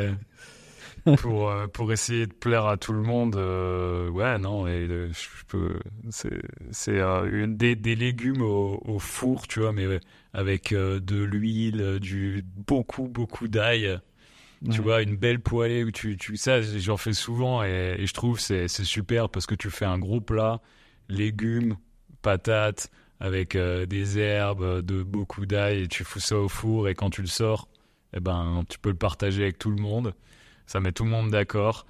ouais. pour euh, pour essayer de plaire à tout le monde, euh, ouais non, et euh, je peux, c'est c'est euh, une des des légumes au, au four, tu vois, mais ouais, avec euh, de l'huile, du beaucoup beaucoup d'ail. Tu ouais. vois, une belle poêlée où tu, tu ça, j'en fais souvent et, et je trouve c'est c'est super parce que tu fais un gros plat, légumes, patates, avec euh, des herbes, de beaucoup d'ail et tu fous ça au four et quand tu le sors, eh ben tu peux le partager avec tout le monde. Ça met tout le monde d'accord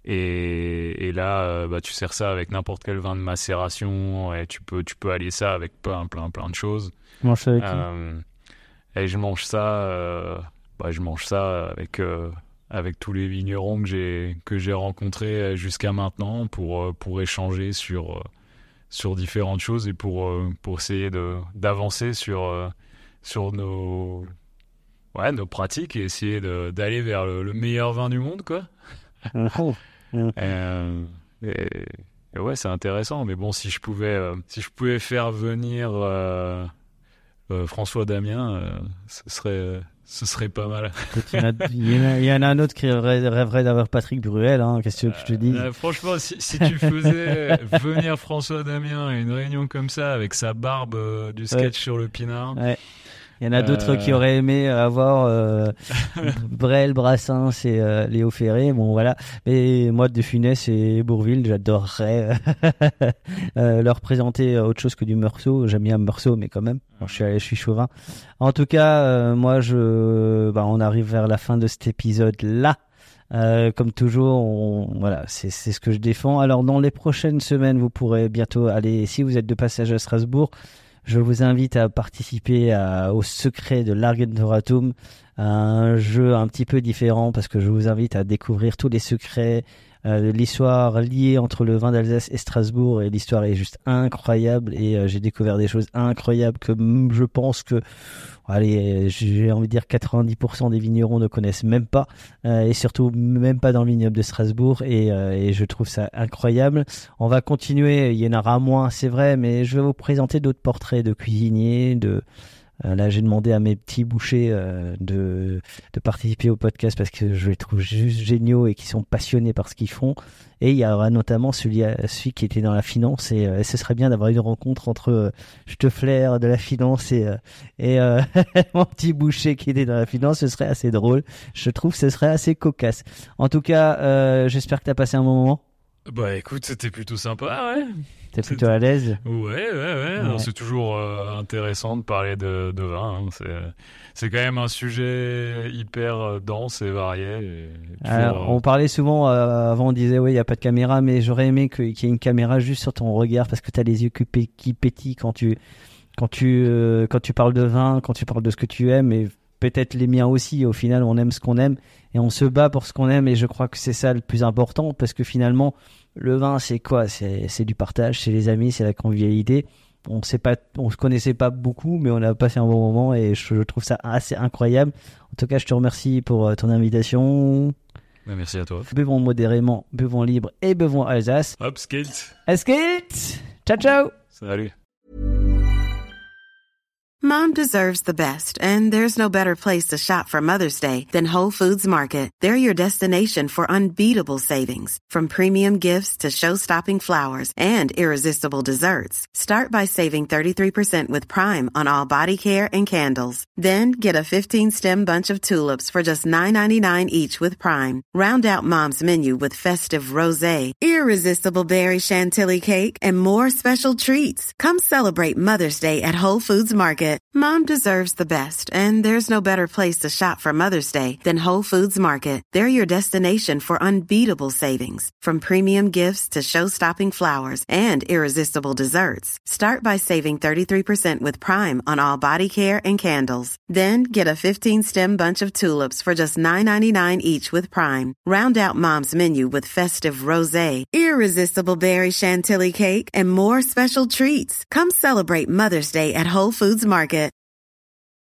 et, et là, euh, bah tu sers ça avec n'importe quel vin de macération et tu peux tu peux allier ça avec plein plein plein de choses. Tu manges ça avec euh, et je mange ça. Euh, Bah, je mange ça avec euh, avec tous les vignerons que j'ai que j'ai rencontrés jusqu'à maintenant pour pour échanger sur sur différentes choses et pour pour essayer de d'avancer sur sur nos ouais nos pratiques et essayer de d'aller vers le, le meilleur vin du monde quoi. Oh. euh, et, et ouais, c'est intéressant, mais bon, si je pouvais euh, si je pouvais faire venir euh, euh, François Damien, euh, ce serait Ce serait pas mal. Il y, en a, il, y en a, il y en a un autre qui rêverait, rêverait d'avoir Patrick Bruel. Hein. Qu'est-ce que je te dis ? euh, Franchement, si, si tu faisais venir François Damien à une réunion comme ça, avec sa barbe euh, du sketch ouais. sur le pinard... Ouais. Il y en a d'autres euh... qui auraient aimé avoir euh, Brel, Brassens et euh, Léo Ferré. Bon, voilà. Mais moi, De Funès et Bourvil, j'adorerais euh, leur présenter autre chose que du Meursault. J'aime bien Meursault, mais quand même, bon, je suis, je suis chauvin. En tout cas, euh, moi, je, bah, on arrive vers la fin de cet épisode-là. Euh, comme toujours, on, voilà, c'est, c'est ce que je défends. Alors, dans les prochaines semaines, vous pourrez bientôt aller, si vous êtes de passage à Strasbourg, je vous invite à participer à, au secret de l'Argentoratum, un jeu un petit peu différent parce que je vous invite à découvrir tous les secrets euh, l'histoire liée entre le vin d'Alsace et Strasbourg, et l'histoire est juste incroyable, et euh, j'ai découvert des choses incroyables que mm, je pense que, allez, j'ai envie de dire quatre-vingt-dix pour cent des vignerons ne connaissent même pas, euh, et surtout même pas dans le vignoble de Strasbourg, et, euh, et je trouve ça incroyable. On va continuer, il y en aura moins, c'est vrai, mais je vais vous présenter d'autres portraits de cuisiniers, de... Euh, là, j'ai demandé à mes petits bouchers euh, de, de participer au podcast parce que je les trouve juste géniaux et qui sont passionnés par ce qu'ils font. Et il y aura notamment celui, celui qui était dans la finance, et, euh, et ce serait bien d'avoir une rencontre entre euh, Steffler de la finance et, euh, et euh, mon petit boucher qui était dans la finance. Ce serait assez drôle. Je trouve que ce serait assez cocasse. En tout cas, euh, j'espère que tu as passé un bon moment. Bah écoute, c'était plutôt sympa, ouais. T'es plutôt à l'aise? Ouais, ouais, ouais. ouais. Non, c'est toujours euh, intéressant de parler de, de vin. Hein. C'est, c'est quand même un sujet hyper dense et varié. Et toujours, Alors, euh... on parlait souvent, euh, avant on disait, oui, il n'y a pas de caméra, mais j'aurais aimé que, qu'il y ait une caméra juste sur ton regard parce que tu as les yeux qui, pé- qui pétillent quand tu, quand, tu, euh, quand tu parles de vin, quand tu parles de ce que tu aimes, et peut-être les miens aussi. Au final, on aime ce qu'on aime et on se bat pour ce qu'on aime, et je crois que c'est ça le plus important parce que finalement, le vin, c'est quoi? C'est, c'est du partage, c'est les amis, c'est la convivialité. On sait pas, on se connaissait pas beaucoup, mais on a passé un bon moment et je, je trouve ça assez incroyable. En tout cas, je te remercie pour ton invitation. Ouais, merci à toi. Buvons modérément, buvons libre et buvons Alsace. Hop, skate. Skate. Ciao, ciao. Salut. Mom deserves the best, and there's no better place to shop for Mother's Day than Whole Foods Market. They're your destination for unbeatable savings, from premium gifts to show-stopping flowers and irresistible desserts. Start by saving thirty-three percent with Prime on all body care and candles. Then get a fifteen-stem bunch of tulips for just nine ninety-nine each with Prime. Round out Mom's menu with festive rosé, irresistible berry chantilly cake, and more special treats. Come celebrate Mother's Day at Whole Foods Market. Mom deserves the best, and there's no better place to shop for Mother's Day than Whole Foods Market. They're your destination for unbeatable savings, from premium gifts to show-stopping flowers and irresistible desserts. Start by saving thirty-three percent with Prime on all body care and candles. Then get a fifteen-stem bunch of tulips for just nine ninety-nine each with Prime. Round out Mom's menu with festive rosé, irresistible berry chantilly cake, and more special treats. Come celebrate Mother's Day at Whole Foods Market.